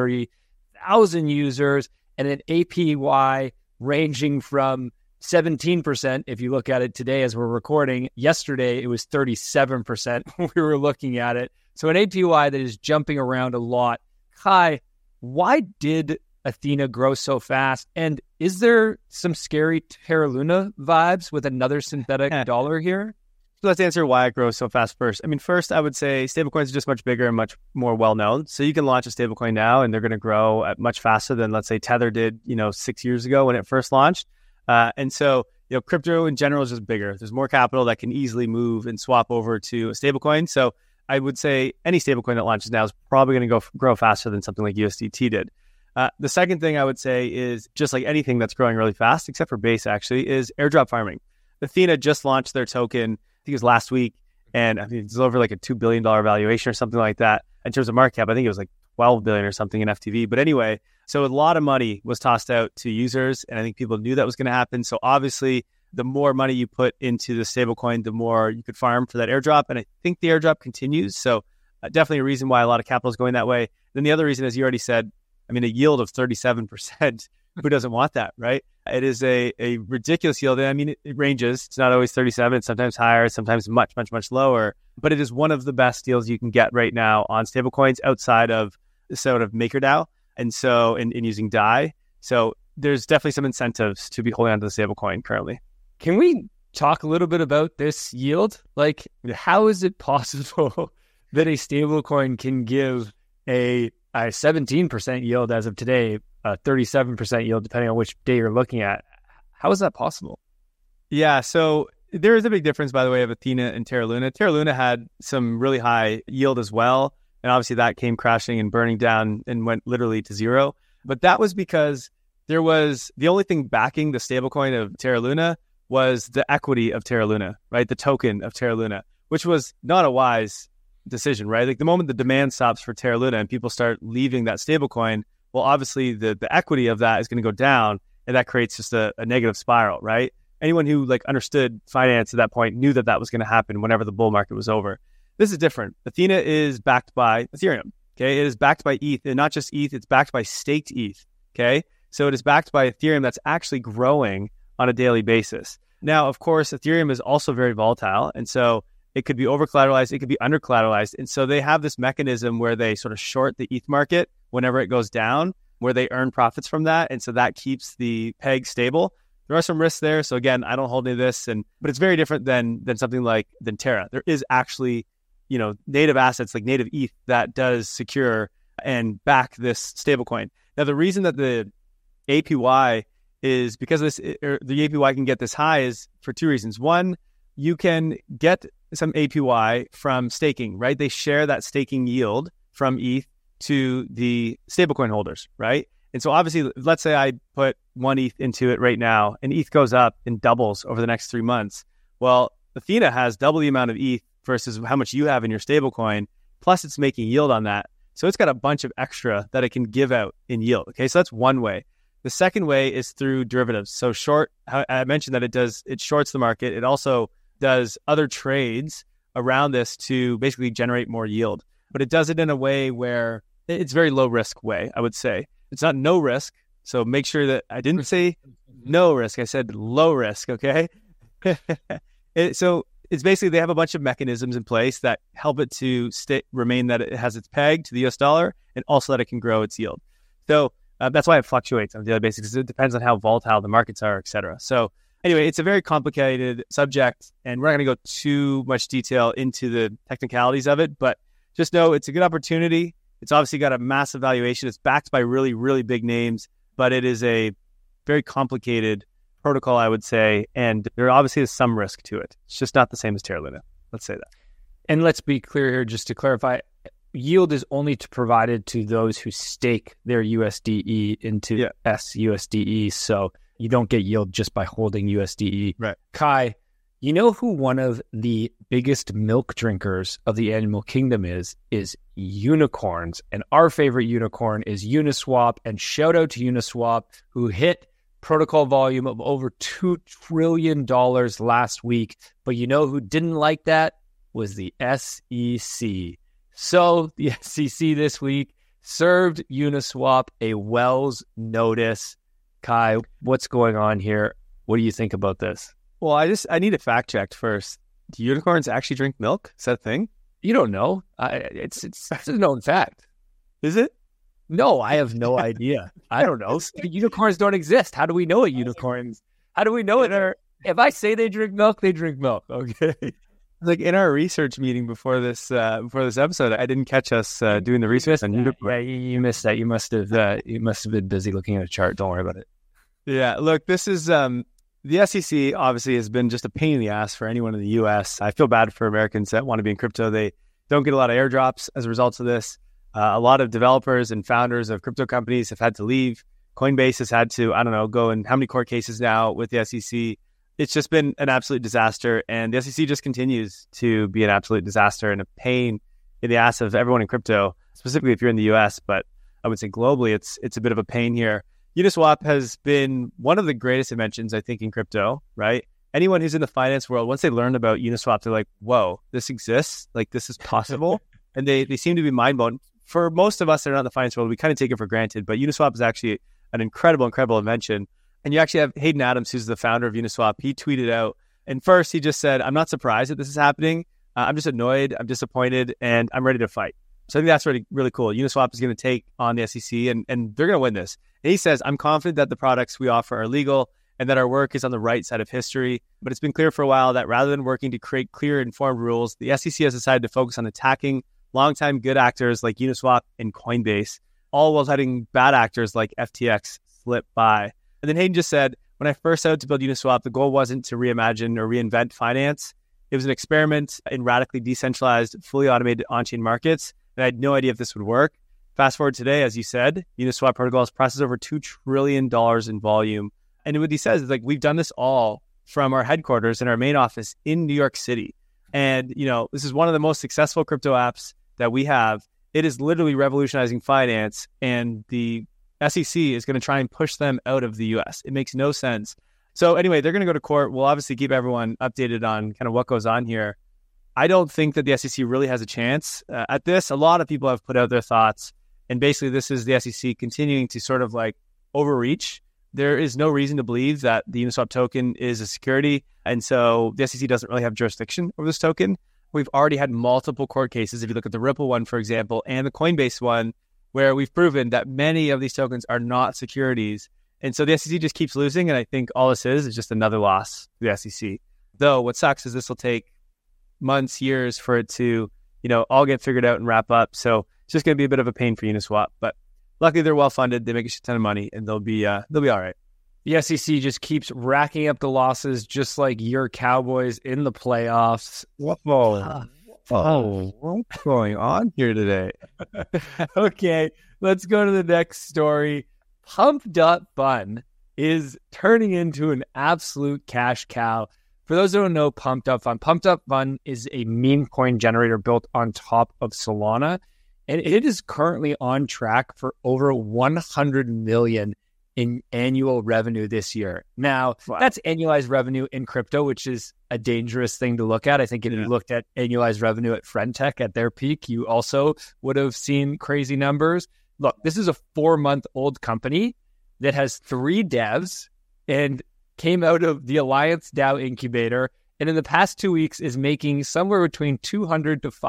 130,000 users and an APY ranging from 17%. If you look at it today as we're recording, yesterday it was 37%. We were looking at it. So an APY that is jumping around a lot. Kai, why did Athena grow so fast? And is there some scary Terra Luna vibes with another synthetic dollar here? So let's answer why it grows so fast first. First, I would say stablecoins are just much bigger and much more well-known. So you can launch a stablecoin now and they're going to grow at much faster than, let's say, Tether did, 6 years ago when it first launched. And so, crypto in general is just bigger. There's more capital that can easily move and swap over to a stablecoin. So I would say any stablecoin that launches now is probably going to grow faster than something like USDT did. The second thing I would say is just like anything that's growing really fast, except for Base actually, is airdrop farming. Athena just launched their token, I think it was last week, and it's over like a $2 billion valuation or something like that. In terms of market cap, I think it was like 12 billion or something in FTV. But anyway, so a lot of money was tossed out to users, and I think people knew that was going to happen. So obviously, the more money you put into the stablecoin, the more you could farm for that airdrop. And I think the airdrop continues. So definitely a reason why a lot of capital is going that way. Then the other reason, as you already said, a yield of 37%. Who doesn't want that, right? It is a ridiculous yield. It ranges. It's not always 37. It's sometimes higher, sometimes much, much, much lower. But it is one of the best deals you can get right now on stablecoins outside of sort of MakerDAO and so in using DAI. So there's definitely some incentives to be holding on to the stablecoin currently. Can we talk a little bit about this yield? Like, how is it possible that a stablecoin can give a 17% yield as of today, a 37% yield, depending on which day you're looking at? How is that possible? Yeah, so there is a big difference, by the way, of Athena and Terra Luna. Terra Luna had some really high yield as well. And obviously that came crashing and burning down and went literally to zero. But that was because there was the only thing backing the stablecoin of Terra Luna was the equity of Terra Luna, right? The token of Terra Luna, which was not a wise decision, right? Like the moment the demand stops for Terra Luna and people start leaving that stablecoin, well, obviously the equity of that is going to go down, and that creates just a negative spiral, right? Anyone who understood finance at that point knew that was going to happen whenever the bull market was over. This is different. Athena is backed by Ethereum, okay? It is backed by ETH, and not just ETH, it's backed by staked ETH, okay? So it is backed by Ethereum that's actually growing on a daily basis. Now, of course, Ethereum is also very volatile, and so it could be over-collateralized, it could be under-collateralized. And so they have this mechanism where they sort of short the ETH market whenever it goes down, where they earn profits from that. And so that keeps the peg stable. There are some risks there. So again, I don't hold any of this, but it's very different than something than Terra. There is actually, native assets like native ETH that does secure and back this stablecoin. Now, the reason that the APY is because the APY can get this high is for two reasons. One, you can get some APY from staking, right? They share that staking yield from ETH to the stablecoin holders, right? And so obviously, let's say I put 1 ETH into it right now and ETH goes up and doubles over the next 3 months. Well, Athena has double the amount of ETH versus how much you have in your stablecoin. plus it's making yield on that. So it's got a bunch of extra that it can give out in yield. Okay, so that's one way. The second way is through derivatives. So short, I mentioned that it shorts the market. It also does other trades around this to basically generate more yield. But it does it in a way where it's very low risk way, I would say. It's not no risk. So make sure that I didn't say no risk. I said low risk, okay? So it's basically they have a bunch of mechanisms in place that help it to remain that it has its peg to the US dollar and also that it can grow its yield. So that's why it fluctuates on a daily basis because it depends on how volatile the markets are, et cetera. So anyway, it's a very complicated subject and we're not going to go too much detail into the technicalities of it, but just know it's a good opportunity. It's obviously got a massive valuation. It's backed by really, really big names, but it is a very complicated protocol, I would say, and there obviously is some risk to it. It's just not the same as Terra Luna. Let's say that. And let's be clear here, just to clarify, yield is only provided to those who stake their USDE into SUSDE. So you don't get yield just by holding USDE. Right. Kai, you know who one of the biggest milk drinkers of the animal kingdom is unicorns. And our favorite unicorn is Uniswap. And shout out to Uniswap, who hit protocol volume of over $2 trillion last week. But you know who didn't like that? Was the SEC. So the SEC this week served Uniswap a Wells notice. Kai, what's going on here? What do you think about this? Well, I need a fact checked first. Do unicorns actually drink milk? Is that a thing? You don't know. It's a known fact. Is it? No, I have no idea. I don't know. Unicorns don't exist. How do we know it? Unicorns. How do we know it? If I say they drink milk, they drink milk. Okay. Like in our research meeting before this episode, I didn't catch us doing the research on unicorns. Yeah, you missed that. You must have been busy looking at a chart. Don't worry about it. Yeah. Look, this is the SEC obviously has been just a pain in the ass for anyone in the U.S. I feel bad for Americans that want to be in crypto. They don't get a lot of airdrops as a result of this. A lot of developers and founders of crypto companies have had to leave. Coinbase has had to, go in how many court cases now with the SEC. It's just been an absolute disaster. And the SEC just continues to be an absolute disaster and a pain in the ass of everyone in crypto, specifically if you're in the US. But I would say globally, it's a bit of a pain here. Uniswap has been one of the greatest inventions, I think, in crypto, right? Anyone who's in the finance world, once they learned about Uniswap, they're like, whoa, this exists? Like, this is possible? And they seem to be mind-blown. For most of us that are not in the finance world, we kind of take it for granted, but Uniswap is actually an incredible invention. And you actually have Hayden Adams, who's the founder of Uniswap. He tweeted out, and first he just said, I'm not surprised that this is happening. I'm just annoyed, I'm disappointed, and I'm ready to fight. So I think that's really, really cool. Uniswap is going to take on the SEC, and they're going to win this. And he says, I'm confident that the products we offer are legal and that our work is on the right side of history. But it's been clear for a while that rather than working to create clear, informed rules, the SEC has decided to focus on attacking longtime good actors like Uniswap and Coinbase, all while letting bad actors like FTX slip by. And then Hayden just said, when I first set out to build Uniswap, the goal wasn't to reimagine or reinvent finance. It was an experiment in radically decentralized, fully automated on-chain markets. And I had no idea if this would work. Fast forward today, as you said, Uniswap protocol has processed over $2 trillion in volume. And what he says is like, we've done this all from our headquarters and our main office in New York City. And, this is one of the most successful crypto apps that we have. It is literally revolutionizing finance, and the SEC is going to try and push them out of the US. It makes no sense. So anyway, they're going to go to court. We'll obviously keep everyone updated on kind of what goes on here. I don't think that the SEC really has a chance at this. A lot of people have put out their thoughts, and basically this is the SEC continuing to sort of like overreach. There is no reason to believe that the Uniswap token is a security, and so the SEC doesn't really have jurisdiction over this token. We've already had multiple court cases, if you look at the Ripple one, for example, and the Coinbase one, where we've proven that many of these tokens are not securities. And so the SEC just keeps losing, and I think all this is just another loss to the SEC. Though what sucks is this will take months, years for it to, all get figured out and wrap up. So it's just going to be a bit of a pain for Uniswap. But luckily they're well-funded. They make a shit ton of money, and they'll be all right. The SEC just keeps racking up the losses, just like your Cowboys in the playoffs. What's going on here today? Okay, let's go to the next story. Pump.Fun is turning into an absolute cash cow. For those who don't know Pumped Up Fund is a meme coin generator built on top of Solana, and it is currently on track for over 100 million in annual revenue this year. Now, That's annualized revenue in crypto, which is a dangerous thing to look at. I think if you looked at annualized revenue at Friendtech at their peak, you also would have seen crazy numbers. Look, this is a 4-month-old company that has 3 devs and came out of the Alliance DAO incubator, and in the past 2 weeks is making somewhere between $200,000 to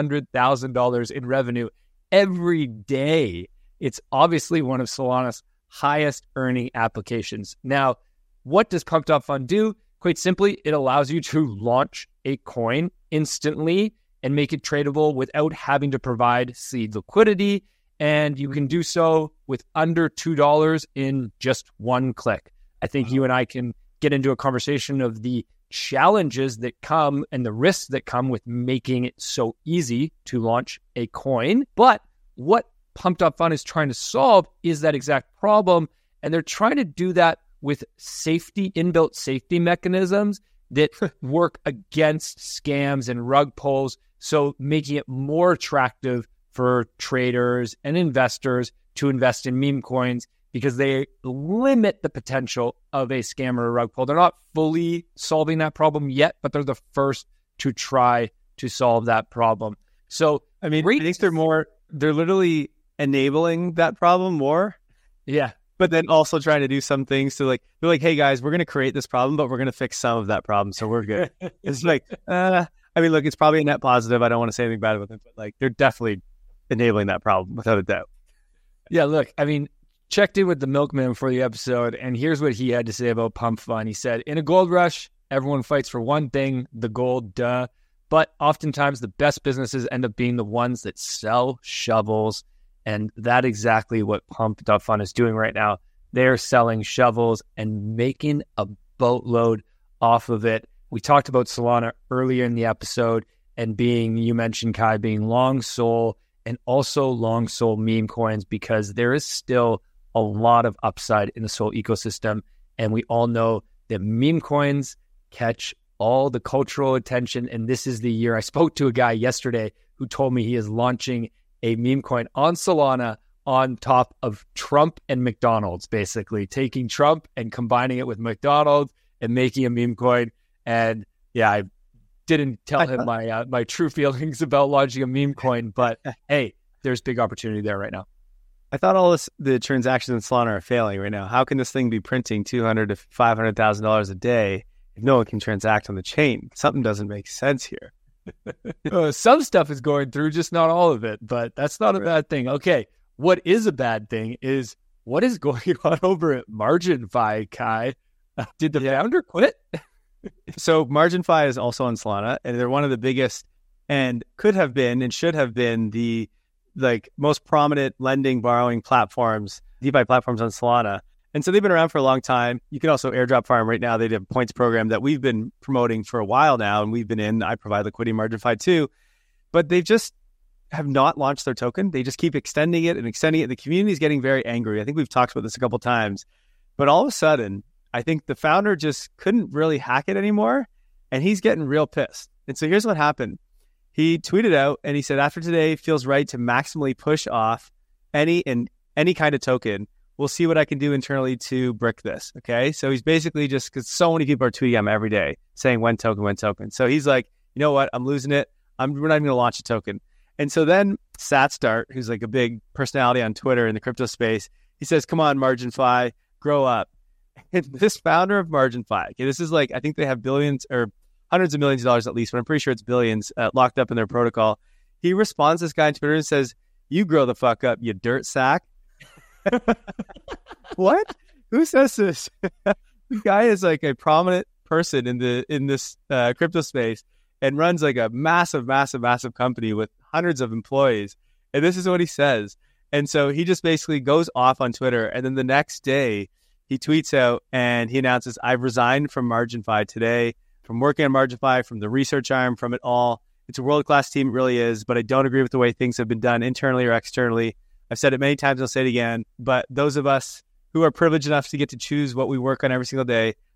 $500,000 in revenue every day. It's obviously one of Solana's highest earning applications. Now, what does Pumped Up Fund do? Quite simply, it allows you to launch a coin instantly and make it tradable without having to provide seed liquidity, and you can do so with under $2 in just one click. I think you and I can get into a conversation of the challenges that come and the risks that come with making it so easy to launch a coin. But what Pumped Up Fund is trying to solve is that exact problem. And they're trying to do that with inbuilt safety mechanisms that work against scams and rug pulls. So making it more attractive for traders and investors to invest in meme coins, because they limit the potential of a scam or a rug pull. They're not fully solving that problem yet, but they're the first to try to solve that problem. So, I think they're literally enabling that problem more. Yeah. But then also trying to do some things to they're like, hey guys, we're going to create this problem, but we're going to fix some of that problem. So we're good. It's like, look, it's probably a net positive. I don't want to say anything bad about it, but they're definitely enabling that problem without a doubt. Yeah. Look, checked in with the milkman for the episode, and here's what he had to say about Pump Fund. He said, in a gold rush, everyone fights for one thing, the gold, duh. But oftentimes the best businesses end up being the ones that sell shovels. And that's exactly what Pumped Up Fund is doing right now. They're selling shovels and making a boatload off of it. We talked about Solana earlier in the episode and you mentioned, Kai, being long SOL and also long SOL meme coins, because there is still a lot of upside in the SOL ecosystem. And we all know that meme coins catch all the cultural attention. And this is the year. I spoke to a guy yesterday who told me he is launching a meme coin on Solana on top of Trump and McDonald's, basically taking Trump and combining it with McDonald's and making a meme coin. And yeah, I didn't tell him my true feelings about launching a meme coin, but hey, there's big opportunity there right now. I thought the transactions in Solana are failing right now. How can this thing be printing $200,000 to $500,000 a day if no one can transact on the chain? Something doesn't make sense here. Some stuff is going through, just not all of it, but that's not a bad thing. Okay, what is a bad thing is what is going on over at MarginFi, Kai. Did the founder quit? So MarginFi is also on Solana, and they're one of the biggest and could have been and should have been the most prominent lending, borrowing platforms, DeFi platforms on Solana. And so they've been around for a long time. You can also airdrop farm right now. They have a points program that we've been promoting for a while now, and we've been in. I provide liquidity in MarginFi too. But they just have not launched their token. They just keep extending it and extending it. The community is getting very angry. I think we've talked about this a couple of times. But all of a sudden, I think the founder just couldn't really hack it anymore, and he's getting real pissed. And so here's what happened. He tweeted out, and he said, after today feels right to maximally push off any kind of token. We'll see what I can do internally to brick this. Okay. So he's basically just, because so many people are tweeting him every day saying when token. So he's like, you know what? I'm losing it. We're not even going to launch a token. And so then Satstart, who's like a big personality on Twitter in the crypto space, he says, come on, MarginFi, grow up. And this founder of MarginFi, okay, this is like, I think they have billions or hundreds of millions of dollars at least, but I'm pretty sure it's billions locked up in their protocol. He responds to this guy on Twitter and says, you grow the fuck up, you dirt sack. What? Who says this? The guy is like a prominent person in this crypto space and runs like a massive company with hundreds of employees. And this is what he says. And so he just basically goes off on Twitter. And then the next day he tweets out and he announces, I've resigned from MarginFi today, from working on MarginFi, from the research arm, from it all. It's a world-class team. It really is. But I don't agree with the way things have been done internally or externally. I've said it many times, I'll say it again, but those of us who are privileged enough to get to choose what we work on every single day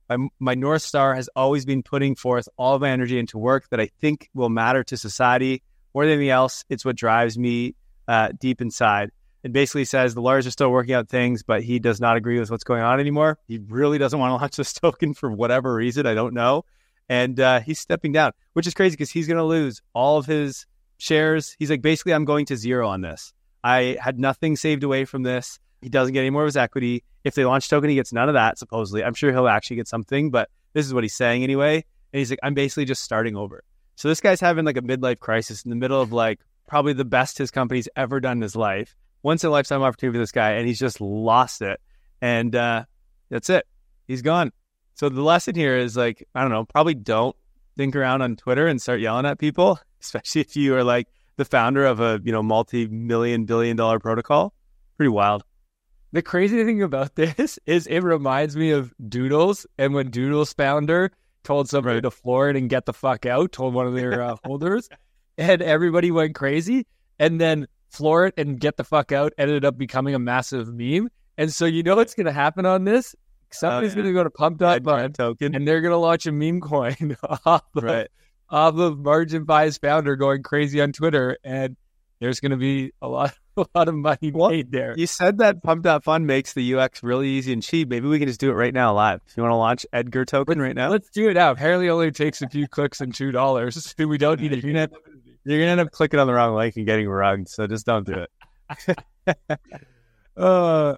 My North Star has always been putting forth all of my energy into work that I think will matter to society. More than anything else, it's what drives me deep inside. It basically says the lawyers are still working out things, but he does not agree with what's going on anymore. He really doesn't want to launch this token for whatever reason. I don't know. And he's stepping down, which is crazy because he's going to lose all of his shares. He's like, basically, I'm going to zero on this. I had nothing saved away from this. He doesn't get any more of his equity. If they launch token, he gets none of that, supposedly. I'm sure he'll actually get something, but this is what he's saying anyway. And he's like, I'm basically just starting over. So this guy's having like a midlife crisis in the middle of like probably the best his company's ever done in his life. Once in a lifetime opportunity for this guy, and he's just lost it. And that's it. He's gone. So the lesson here is like, I don't know, probably don't think around on Twitter and start yelling at people, especially if you are like the founder of a, multi-million, billion-dollar protocol. Pretty wild. The crazy thing about this is it reminds me of Doodles, and when Doodles founder told somebody to floor it and get the fuck out, told one of their holders, and everybody went crazy, and then floor it and get the fuck out ended up becoming a massive meme. And so what's going to happen on this? Somebody's going to go to Pump.Fund token, and they're going to launch a meme coin off of Margin Buy's founder going crazy on Twitter, and there's going to be a lot of money made there. You said that Pump.Fund makes the UX really easy and cheap. Maybe we can just do it right now live. If you want to launch Edgar token right now? Let's do it now. Apparently only takes a few clicks and $2. We don't need it. You're going to end up clicking on the wrong link and getting rugged, so just don't do it.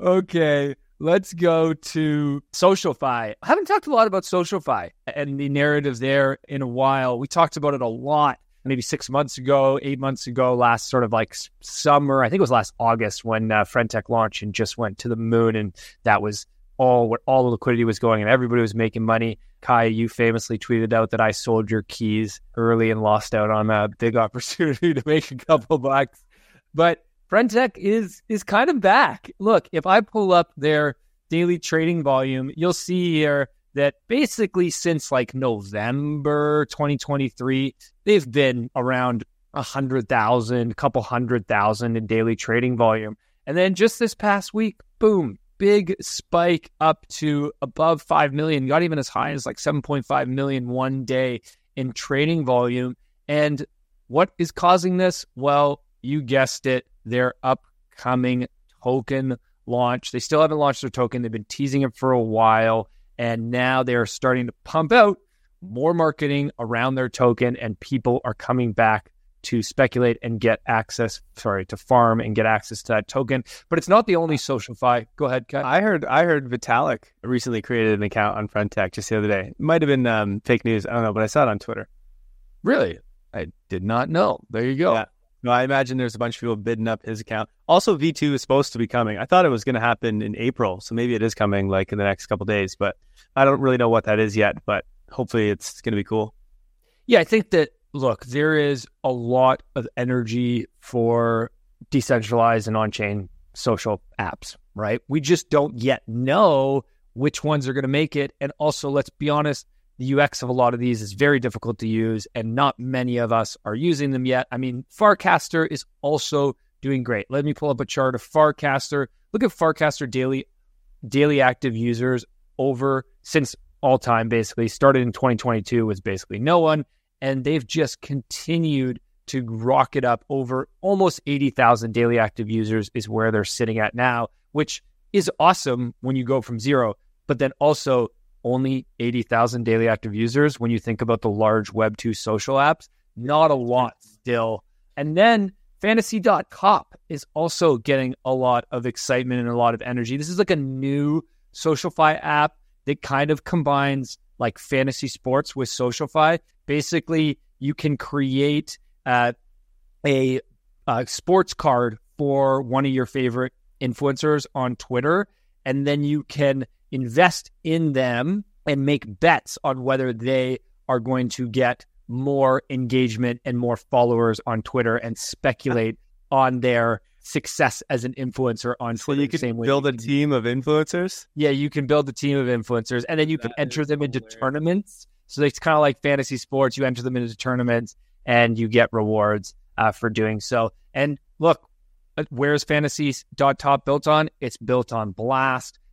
Okay. Let's go to SocialFi. I haven't talked a lot about SocialFi and the narrative there in a while. We talked about it a lot maybe 6 months ago, 8 months ago, last sort of like summer. I think it was last August when Friendtech launched and just went to the moon. And that was all the liquidity was going and everybody was making money. Kai, you famously tweeted out that I sold your keys early and lost out on a big opportunity to make a couple bucks. But Friendtech is kind of back. Look, if I pull up their daily trading volume, you'll see here that basically since like November 2023, they've been around 100,000, a couple 100,000 in daily trading volume. And then just this past week, boom, big spike up to above 5 million, got even as high as like 7.5 million one day in trading volume. And what is causing this? Well, you guessed it, their upcoming token launch. They still haven't launched their token. They've been teasing it for a while. And now they're starting to pump out more marketing around their token, and people are coming back to speculate and get access, to farm and get access to that token. But it's not the only SocialFi. Go ahead, Kat. I heard Vitalik recently created an account on Friendtech just the other day. It might have been fake news. I don't know, but I saw it on Twitter. Really? I did not know. There you go. Yeah. No, I imagine there's a bunch of people bidding up his account. Also, V2 is supposed to be coming. I thought it was going to happen in April, so maybe it is coming like in the next couple of days, but I don't really know what that is yet, but hopefully it's going to be cool. Yeah, I think that, look, there is a lot of energy for decentralized and on-chain social apps, right? We just don't yet know which ones are going to make it. And also, let's be honest, the UX of a lot of these is very difficult to use, and not many of us are using them yet. I mean, Farcaster is also doing great. Let me pull up a chart of Farcaster. Look at Farcaster daily active users over since all time, basically. Started in 2022 was basically no one, and they've just continued to rocket up over almost 80,000 daily active users is where they're sitting at now, which is awesome when you go from zero, but then also only 80,000 daily active users when you think about the large Web2 social apps. Not a lot still. And then Fantasy.cop is also getting a lot of excitement and a lot of energy. This is like a new SocialFi app that kind of combines like fantasy sports with SocialFi. Basically, you can create a sports card for one of your favorite influencers on Twitter, and then you can invest in them and make bets on whether they are going to get more engagement and more followers on Twitter and speculate on their success as an influencer on Twitter. So you can build a team of influencers? Yeah, you can build a team of influencers, and then you can enter them into tournaments. So it's kind of like fantasy sports. You enter them into tournaments and you get rewards for doing so. And look, where's Fantasy.top built on? It's built on Blast.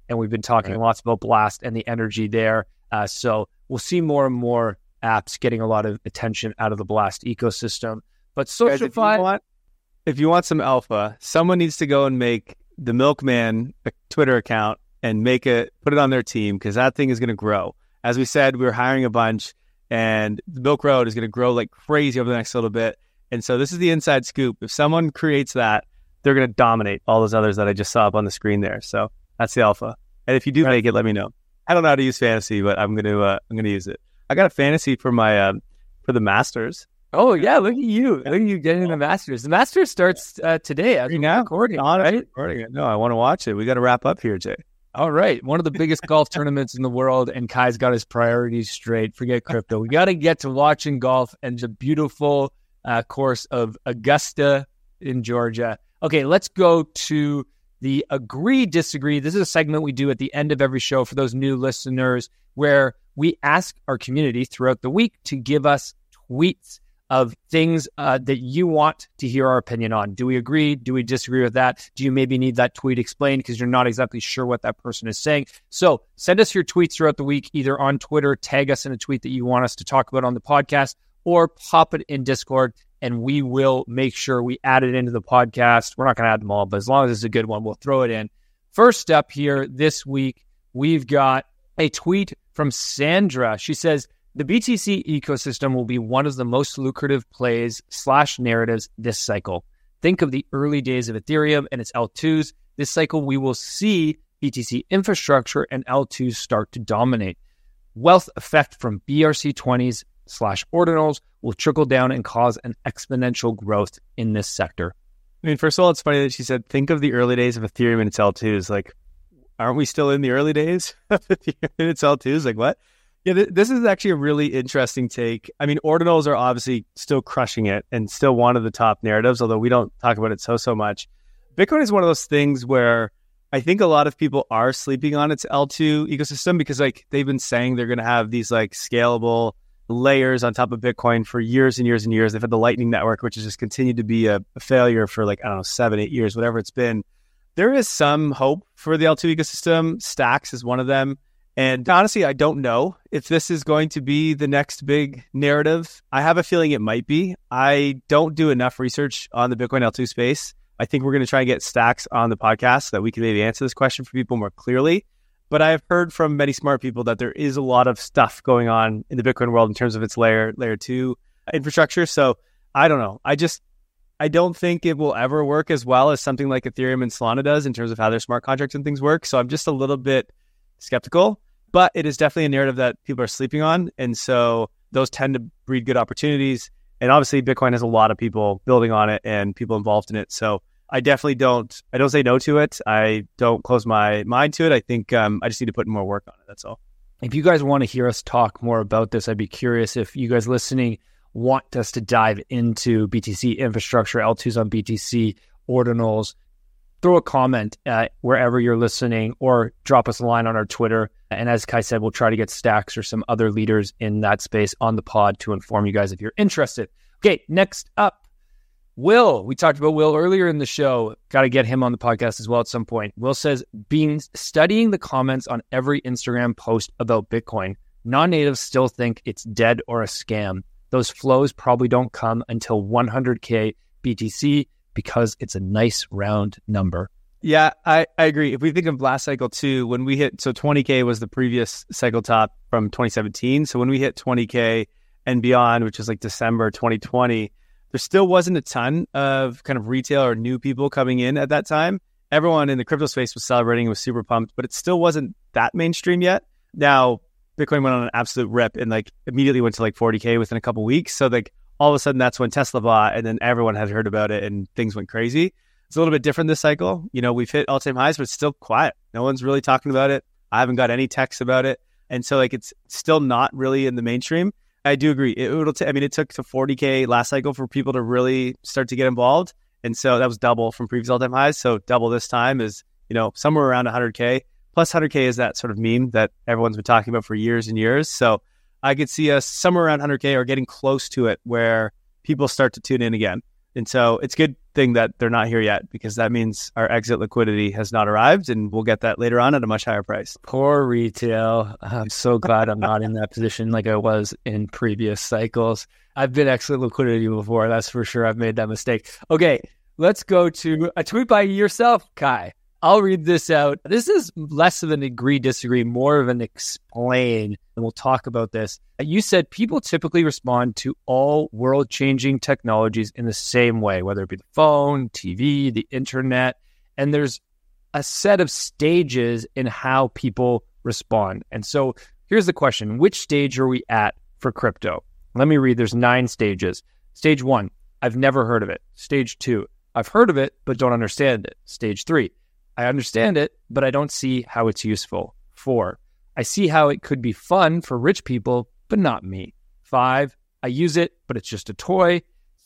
and we've been talking lots about Blast and the energy there. So we'll see more and more apps getting a lot of attention out of the Blast ecosystem. But SocialFi, if you want some alpha, someone needs to go and make the Milkman a Twitter account and put it on their team, because that thing is going to grow. As we said, we're hiring a bunch, and the Milk Road is going to grow like crazy over the next little bit. And so this is the inside scoop. If someone creates that, they're going to dominate all those others that I just saw up on the screen there. So that's the alpha. And if you do make it, let me know. I don't know how to use fantasy, but I'm going to use it. I got a fantasy for my for the Masters. Oh yeah, look at you! Look at you getting the Masters. The Masters starts today. As we're recording, right? Recording it. No, I want to watch it. We got to wrap up here, Jay. All right, one of the biggest golf tournaments in the world, and Kai's got his priorities straight. Forget crypto. We got to get to watching golf and the beautiful course of Augusta in Georgia. Okay, let's go to the agree, disagree. This is a segment we do at the end of every show for those new listeners, where we ask our community throughout the week to give us tweets of things that you want to hear our opinion on. Do we agree? Do we disagree with that? Do you maybe need that tweet explained because you're not exactly sure what that person is saying? So send us your tweets throughout the week, either on Twitter, tag us in a tweet that you want us to talk about on the podcast, or pop it in Discord, and we will make sure we add it into the podcast. We're not going to add them all, but as long as it's a good one, we'll throw it in. First up here this week, we've got a tweet from Sandra. She says, the BTC ecosystem will be one of the most lucrative plays / narratives this cycle. Think of the early days of Ethereum and its L2s. This cycle, we will see BTC infrastructure and L2s start to dominate. Wealth effect from BRC20s / ordinals will trickle down and cause an exponential growth in this sector. I mean, first of all, it's funny that she said, think of the early days of Ethereum and its L2s. Like, aren't we still in the early days of Ethereum and its L2s? Like, what? Yeah, this is actually a really interesting take. I mean, ordinals are obviously still crushing it and still one of the top narratives, although we don't talk about it so much. Bitcoin is one of those things where I think a lot of people are sleeping on its L2 ecosystem, because like they've been saying they're going to have these like scalable layers on top of Bitcoin for years and years and years. They've had the Lightning Network, which has just continued to be a failure for like, I don't know, 7-8 years, whatever it's been. There is some hope for the L2 ecosystem. Stacks is one of them. And honestly, I don't know if this is going to be the next big narrative. I have a feeling it might be. I don't do enough research on the Bitcoin L2 space. I think we're going to try and get Stacks on the podcast so that we can maybe answer this question for people more clearly. But I have heard from many smart people that there is a lot of stuff going on in the Bitcoin world in terms of its layer 2 infrastructure. So I don't know. I don't think it will ever work as well as something like Ethereum and Solana does in terms of how their smart contracts and things work. So I'm just a little bit skeptical. But it is definitely a narrative that people are sleeping on. And so those tend to breed good opportunities. And obviously, Bitcoin has a lot of people building on it and people involved in it. So I definitely don't say no to it. I don't close my mind to it. I think I just need to put more work on it. That's all. If you guys want to hear us talk more about this, I'd be curious if you guys listening want us to dive into BTC infrastructure, L2s on BTC, ordinals. Throw a comment wherever you're listening, or drop us a line on our Twitter. And as Kai said, we'll try to get Stacks or some other leaders in that space on the pod to inform you guys if you're interested. Okay, next up, Will. We talked about Will earlier in the show. Got to get him on the podcast as well at some point. Will says, studying the comments on every Instagram post about Bitcoin, non-natives still think it's dead or a scam. Those flows probably don't come until 100K BTC, because it's a nice round number. Yeah, I agree. If we think of last cycle too, when we hit, so 20K was the previous cycle top from 2017. So when we hit 20K and beyond, which is like December 2020, there still wasn't a ton of kind of retail or new people coming in at that time. Everyone in the crypto space was celebrating and was super pumped, but it still wasn't that mainstream yet. Now, Bitcoin went on an absolute rip and like immediately went to like 40K within a couple of weeks. So like all of a sudden that's when Tesla bought, and then everyone had heard about it and things went crazy. It's a little bit different this cycle. You know, we've hit all-time highs, but it's still quiet. No one's really talking about it. I haven't got any texts about it. And so like it's still not really in the mainstream. I do agree. It took to 40K last cycle for people to really start to get involved. And so that was double from previous all-time highs. So double this time is, you know, somewhere around 100K. Plus 100K is that sort of meme that everyone's been talking about for years and years. So I could see us somewhere around 100K or getting close to it where people start to tune in again. And so it's a good thing that they're not here yet, because that means our exit liquidity has not arrived, and we'll get that later on at a much higher price. Poor retail. I'm so glad I'm not in that position like I was in previous cycles. I've been exit liquidity before, that's for sure. I've made that mistake. Okay, let's go to a tweet by yourself, Kai. I'll read this out. This is less of an agree, disagree, more of an explain, and we'll talk about this. You said people typically respond to all world-changing technologies in the same way, whether it be the phone, TV, the internet, and there's a set of stages in how people respond. And so here's the question. Which stage are we at for crypto? Let me read. There's 9 stages. Stage 1, I've never heard of it. Stage 2, I've heard of it, but don't understand it. Stage 3, I understand it, but I don't see how it's useful. 4, I see how it could be fun for rich people, but not me. 5, I use it, but it's just a toy.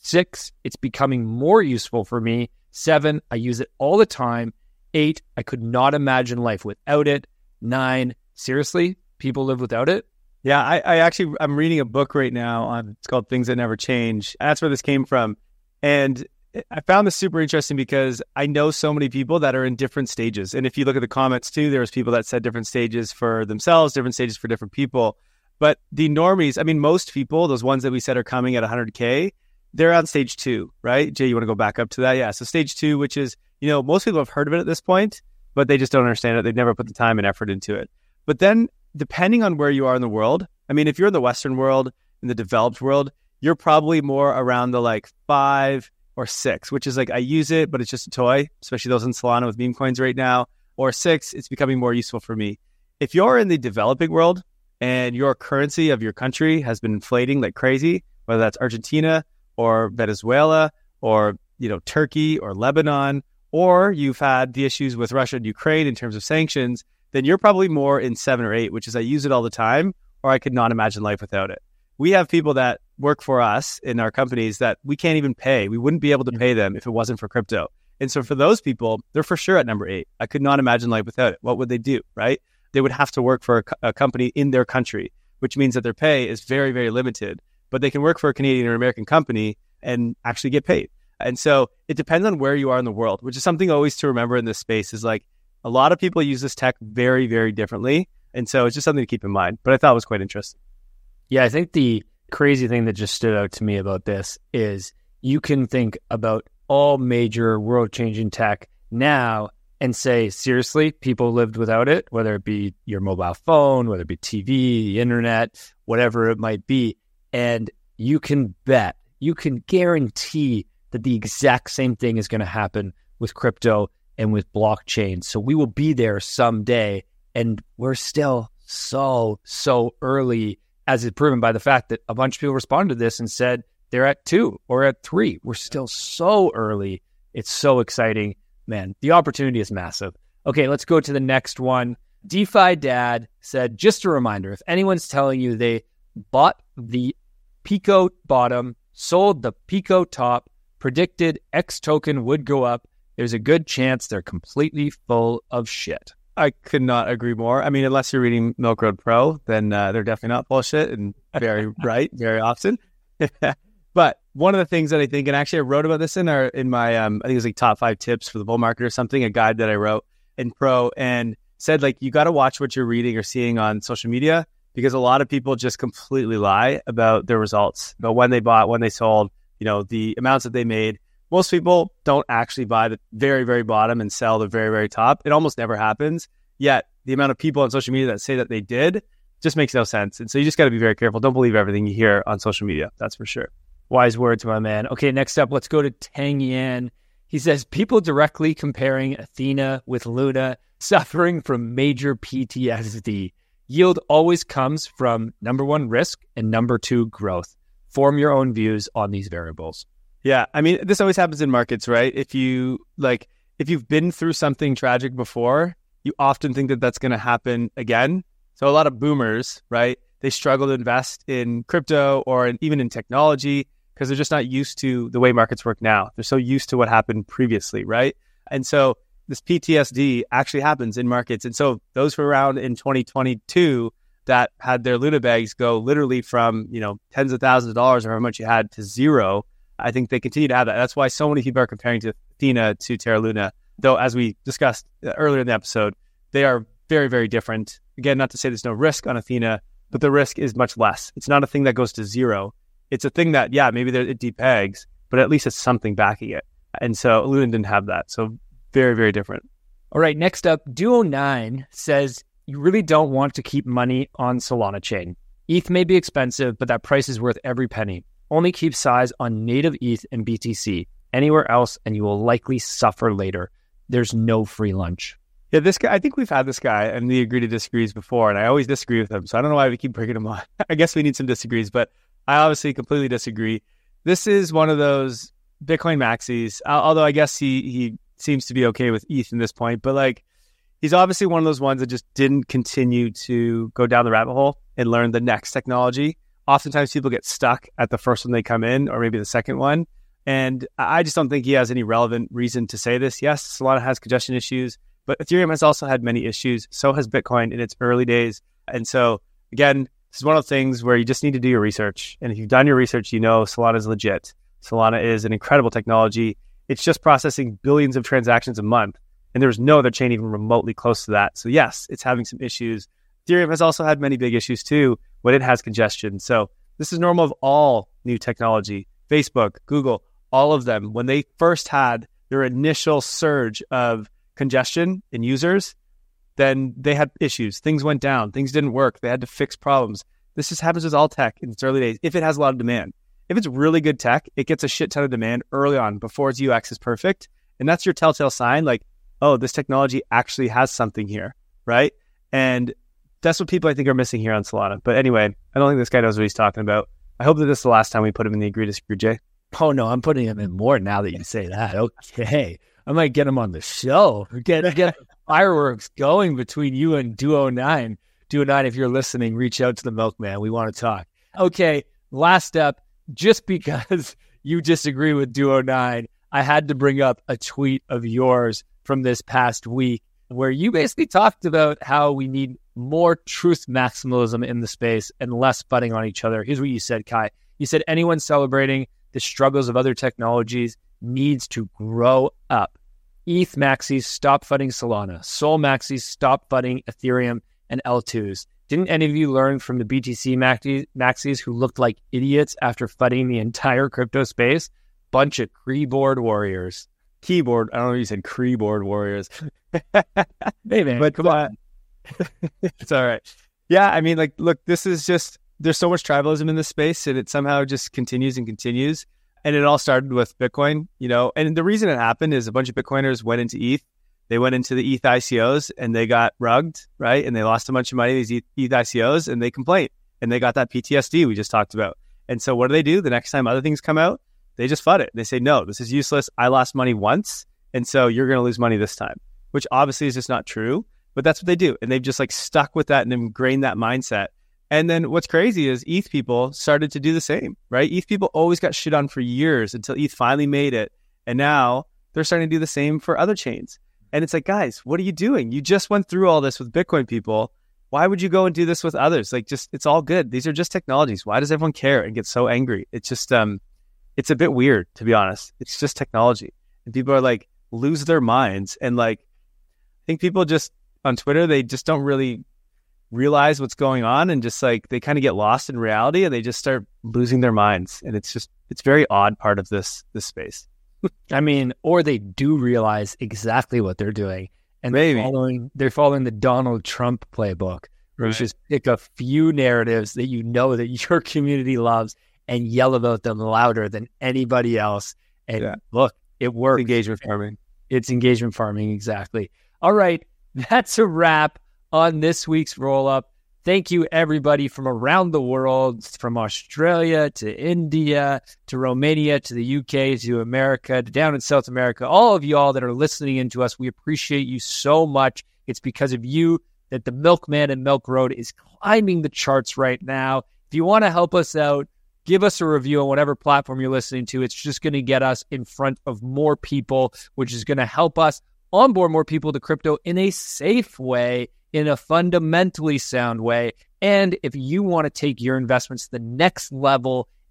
6, it's becoming more useful for me. 7, I use it all the time. 8, I could not imagine life without it. 9, seriously, people live without it? Yeah, I'm reading a book right now it's called Things That Never Change. That's where this came from. And I found this super interesting because I know so many people that are in different stages. And if you look at the comments too, there's people that said different stages for themselves, different stages for different people. But the normies, I mean, most people, those ones that we said are coming at 100K, they're on stage 2, right? Jay, you want to go back up to that? Yeah. So stage 2, which is, most people have heard of it at this point, but they just don't understand it. They've never put the time and effort into it. But then depending on where you are in the world, I mean, if you're in the Western world, in the developed world, you're probably more around the 5 or 6, which is I use it, but it's just a toy, especially those in Solana with meme coins right now. Or 6, it's becoming more useful for me. If you're in the developing world and your currency of your country has been inflating like crazy, whether that's Argentina or Venezuela or, Turkey or Lebanon, or you've had the issues with Russia and Ukraine in terms of sanctions, then you're probably more in 7 or 8, which is I use it all the time, or I could not imagine life without it. We have people that work for us in our companies that we can't even pay. We wouldn't be able to pay them if it wasn't for crypto. And so for those people, they're for sure at number 8. I could not imagine life without it. What would they do, right? They would have to work for a company in their country, which means that their pay is very, very limited. But they can work for a Canadian or American company and actually get paid. And so it depends on where you are in the world, which is something always to remember in this space is a lot of people use this tech very, very differently. And so it's just something to keep in mind. But I thought it was quite interesting. Yeah, I think the crazy thing that just stood out to me about this is you can think about all major world-changing tech now and say, seriously, people lived without it, whether it be your mobile phone, whether it be TV, the internet, whatever it might be. And you can bet, you can guarantee that the exact same thing is going to happen with crypto and with blockchain. So we will be there someday, and we're still so early, as is proven by the fact that a bunch of people responded to this and said they're at 2 or at 3. We're still so early. It's so exciting. Man, the opportunity is massive. Okay, let's go to the next one. DeFi Dad said, just a reminder, if anyone's telling you they bought the Pico bottom, sold the Pico top, predicted X token would go up, there's a good chance they're completely full of shit. I could not agree more. I mean, unless you're reading Milk Road Pro, then they're definitely not full of shit and very right, very often. But one of the things that I think, and actually I wrote about this in my I think it was top 5 tips for the bull market or something, a guide that I wrote in Pro, and said you got to watch what you're reading or seeing on social media, because a lot of people just completely lie about their results, about when they bought, when they sold, the amounts that they made. Most people don't actually buy the very, very bottom and sell the very, very top. It almost never happens. Yet the amount of people on social media that say that they did just makes no sense. And so you just got to be very careful. Don't believe everything you hear on social media. That's for sure. Wise words, my man. Okay, next up, let's go to Tang Yan. He says, people directly comparing Athena with Luna, suffering from major PTSD. Yield always comes from number 1, risk, and number 2, growth. Form your own views on these variables. Yeah, I mean, this always happens in markets, right? If you've been through something tragic before, you often think that that's going to happen again. So a lot of boomers, right? They struggle to invest in crypto or even in technology because they're just not used to the way markets work now. They're so used to what happened previously, right? And so this PTSD actually happens in markets. And so those who were around in 2022 that had their Luna bags go literally from, tens of thousands of dollars or how much you had to zero, I think they continue to have that. That's why so many people are comparing to Athena to Terra Luna, though, as we discussed earlier in the episode, they are very, very different. Again, not to say there's no risk on Athena, but the risk is much less. It's not a thing that goes to zero. It's a thing that, yeah, maybe it depegs, but at least it's something backing it. And so Luna didn't have that. So very, very different. All right, next up, Duo9 says you really don't want to keep money on Solana chain. ETH may be expensive, but that price is worth every penny. Only keep size on native ETH and BTC. Anywhere else, and you will likely suffer later. There's no free lunch. Yeah, this guy, I think we've had this guy and the agree to disagrees before, and I always disagree with him. So I don't know why we keep bringing him on. I guess we need some disagrees, but I obviously completely disagree. This is one of those Bitcoin maxis, although I guess he seems to be okay with ETH in this point, but like he's obviously one of those ones that just didn't continue to go down the rabbit hole and learn the next technology. Oftentimes people get stuck at the first one they come in, or maybe the second one. And I just don't think he has any relevant reason to say this. Yes, Solana has congestion issues, but Ethereum has also had many issues. So has Bitcoin in its early days. And so, again, this is one of the things where you just need to do your research. And if you've done your research, you know Solana is legit. Solana is an incredible technology. It's just processing billions of transactions a month. And there's no other chain even remotely close to that. So yes, it's having some issues. Ethereum has also had many big issues too when it has congestion. So this is normal of all new technology. Facebook, Google, all of them, when they first had their initial surge of congestion in users, then they had issues. Things went down. Things didn't work. They had to fix problems. This just happens with all tech in its early days. If it has a lot of demand, if it's really good tech, it gets a shit ton of demand early on before its UX is perfect. And that's your telltale sign, like, oh, this technology actually has something here, right? And that's what people, I think, are missing here on Solana. But anyway, I don't think this guy knows what he's talking about. I hope that this is the last time we put him in the agree disagree, Jay. Oh, no, I'm putting him in more now that you say that. Okay. I might get him on the show. Get fireworks going between you and Duo9. Duo9, if you're listening, reach out to the Milkman. We want to talk. Okay, last up, just because you disagree with Duo9, I had to bring up a tweet of yours from this past week where you basically talked about how we need more truth maximalism in the space and less butting on each other. Here's what you said, Kai. You said anyone celebrating the struggles of other technologies needs to grow up. ETH maxis stop fighting Solana. Sol maxis stop fighting Ethereum and L2s. Didn't any of you learn from the BTC maxis who looked like idiots after fighting the entire crypto space? Bunch of keyboard warriors. Keyboard. I don't know if you said keyboard warriors. Hey, man, but come on. It's all right. Yeah, I mean, like, look, this is just, there's so much tribalism in this space, and it somehow just continues and continues. And it all started with Bitcoin, you know, and the reason it happened is a bunch of Bitcoiners went into ETH. They went into the ETH ICOs and they got rugged, right? And they lost a bunch of money, these ETH ICOs, and they complained. And they got that PTSD we just talked about. And so what do? The next time other things come out, they just FUD it. They say, no, this is useless. I lost money once, and so you're going to lose money this time, which obviously is just not true. But that's what they do. And they've just like stuck with that and ingrained that mindset. And then what's crazy is ETH people started to do the same, right? ETH people always got shit on for years until ETH finally made it. And now they're starting to do the same for other chains. And it's like, guys, what are you doing? You just went through all this with Bitcoin people. Why would you go and do this with others? Like, just, it's all good. These are just technologies. Why does everyone care and get so angry? It's just, it's a bit weird, to be honest. It's just technology. And people are like, lose their minds. And like, I think people just on Twitter, they just don't really realize what's going on, and just like they kind of get lost in reality and they just start losing their minds. And it's just, it's very odd part of this space. I mean, or they do realize exactly what they're doing, and maybe they're following the Donald Trump playbook, where it's just pick a few narratives that you know that your community loves and yell about them louder than anybody else. And look, it works. Engagement farming. It's engagement farming, exactly. All right, that's a wrap on this week's roll-up. Thank you, everybody from around the world, from Australia to India to Romania to the UK to America to down in South America. All of y'all that are listening in to us, we appreciate you so much. It's because of you that the Milkman and Milk Road is climbing the charts right now. If you want to help us out, give us a review on whatever platform you're listening to. It's just going to get us in front of more people, which is going to help us onboard more people to crypto in a safe way, in a fundamentally sound way. And if you want to take your investments to the next level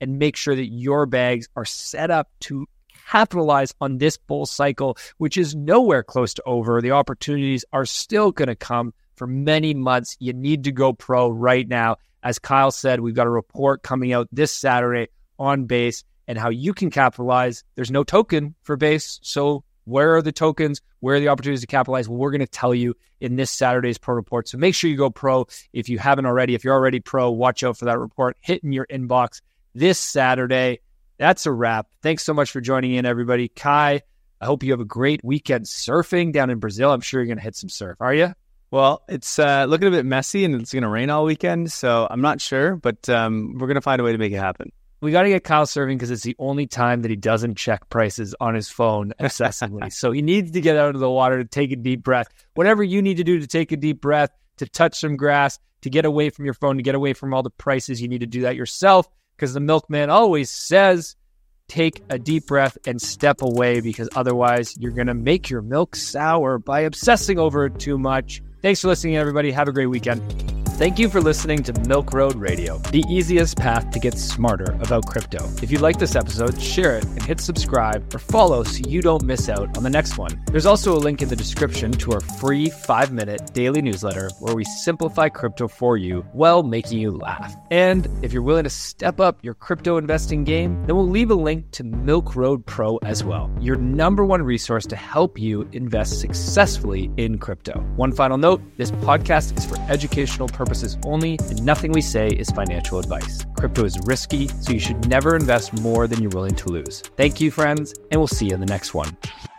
and make sure that your bags are set up to capitalize on this bull cycle, which is nowhere close to over. The opportunities are still going to come for many months. You need to go pro right now. As Kyle said, we've got a report coming out this Saturday on Base and how you can capitalize. There's no token for Base, so where are the tokens? Where are the opportunities to capitalize? Well, we're going to tell you in this Saturday's pro report. So make sure you go pro if you haven't already. If you're already pro, watch out for that report hitting your inbox this Saturday. That's a wrap. Thanks so much for joining in, everybody. Kai, I hope you have a great weekend surfing down in Brazil. I'm sure you're going to hit some surf. Are you? Well, it's looking a bit messy and it's going to rain all weekend, so I'm not sure, but we're going to find a way to make it happen. We got to get Kyle surfing because it's the only time that he doesn't check prices on his phone obsessively. So he needs to get out of the water to take a deep breath. Whatever you need to do to take a deep breath, to touch some grass, to get away from your phone, to get away from all the prices, you need to do that yourself because the milkman always says, take a deep breath and step away because otherwise you're going to make your milk sour by obsessing over it too much. Thanks for listening, everybody. Have a great weekend. Thank you for listening to Milk Road Radio, the easiest path to get smarter about crypto. If you like this episode, share it and hit subscribe or follow so you don't miss out on the next one. There's also a link in the description to our free 5-minute daily newsletter where we simplify crypto for you while making you laugh. And if you're willing to step up your crypto investing game, then we'll leave a link to Milk Road Pro as well, your number one resource to help you invest successfully in crypto. One final note, this podcast is for educational purposes only, and nothing we say is financial advice. Crypto is risky, so you should never invest more than you're willing to lose. Thank you, friends, and we'll see you in the next one.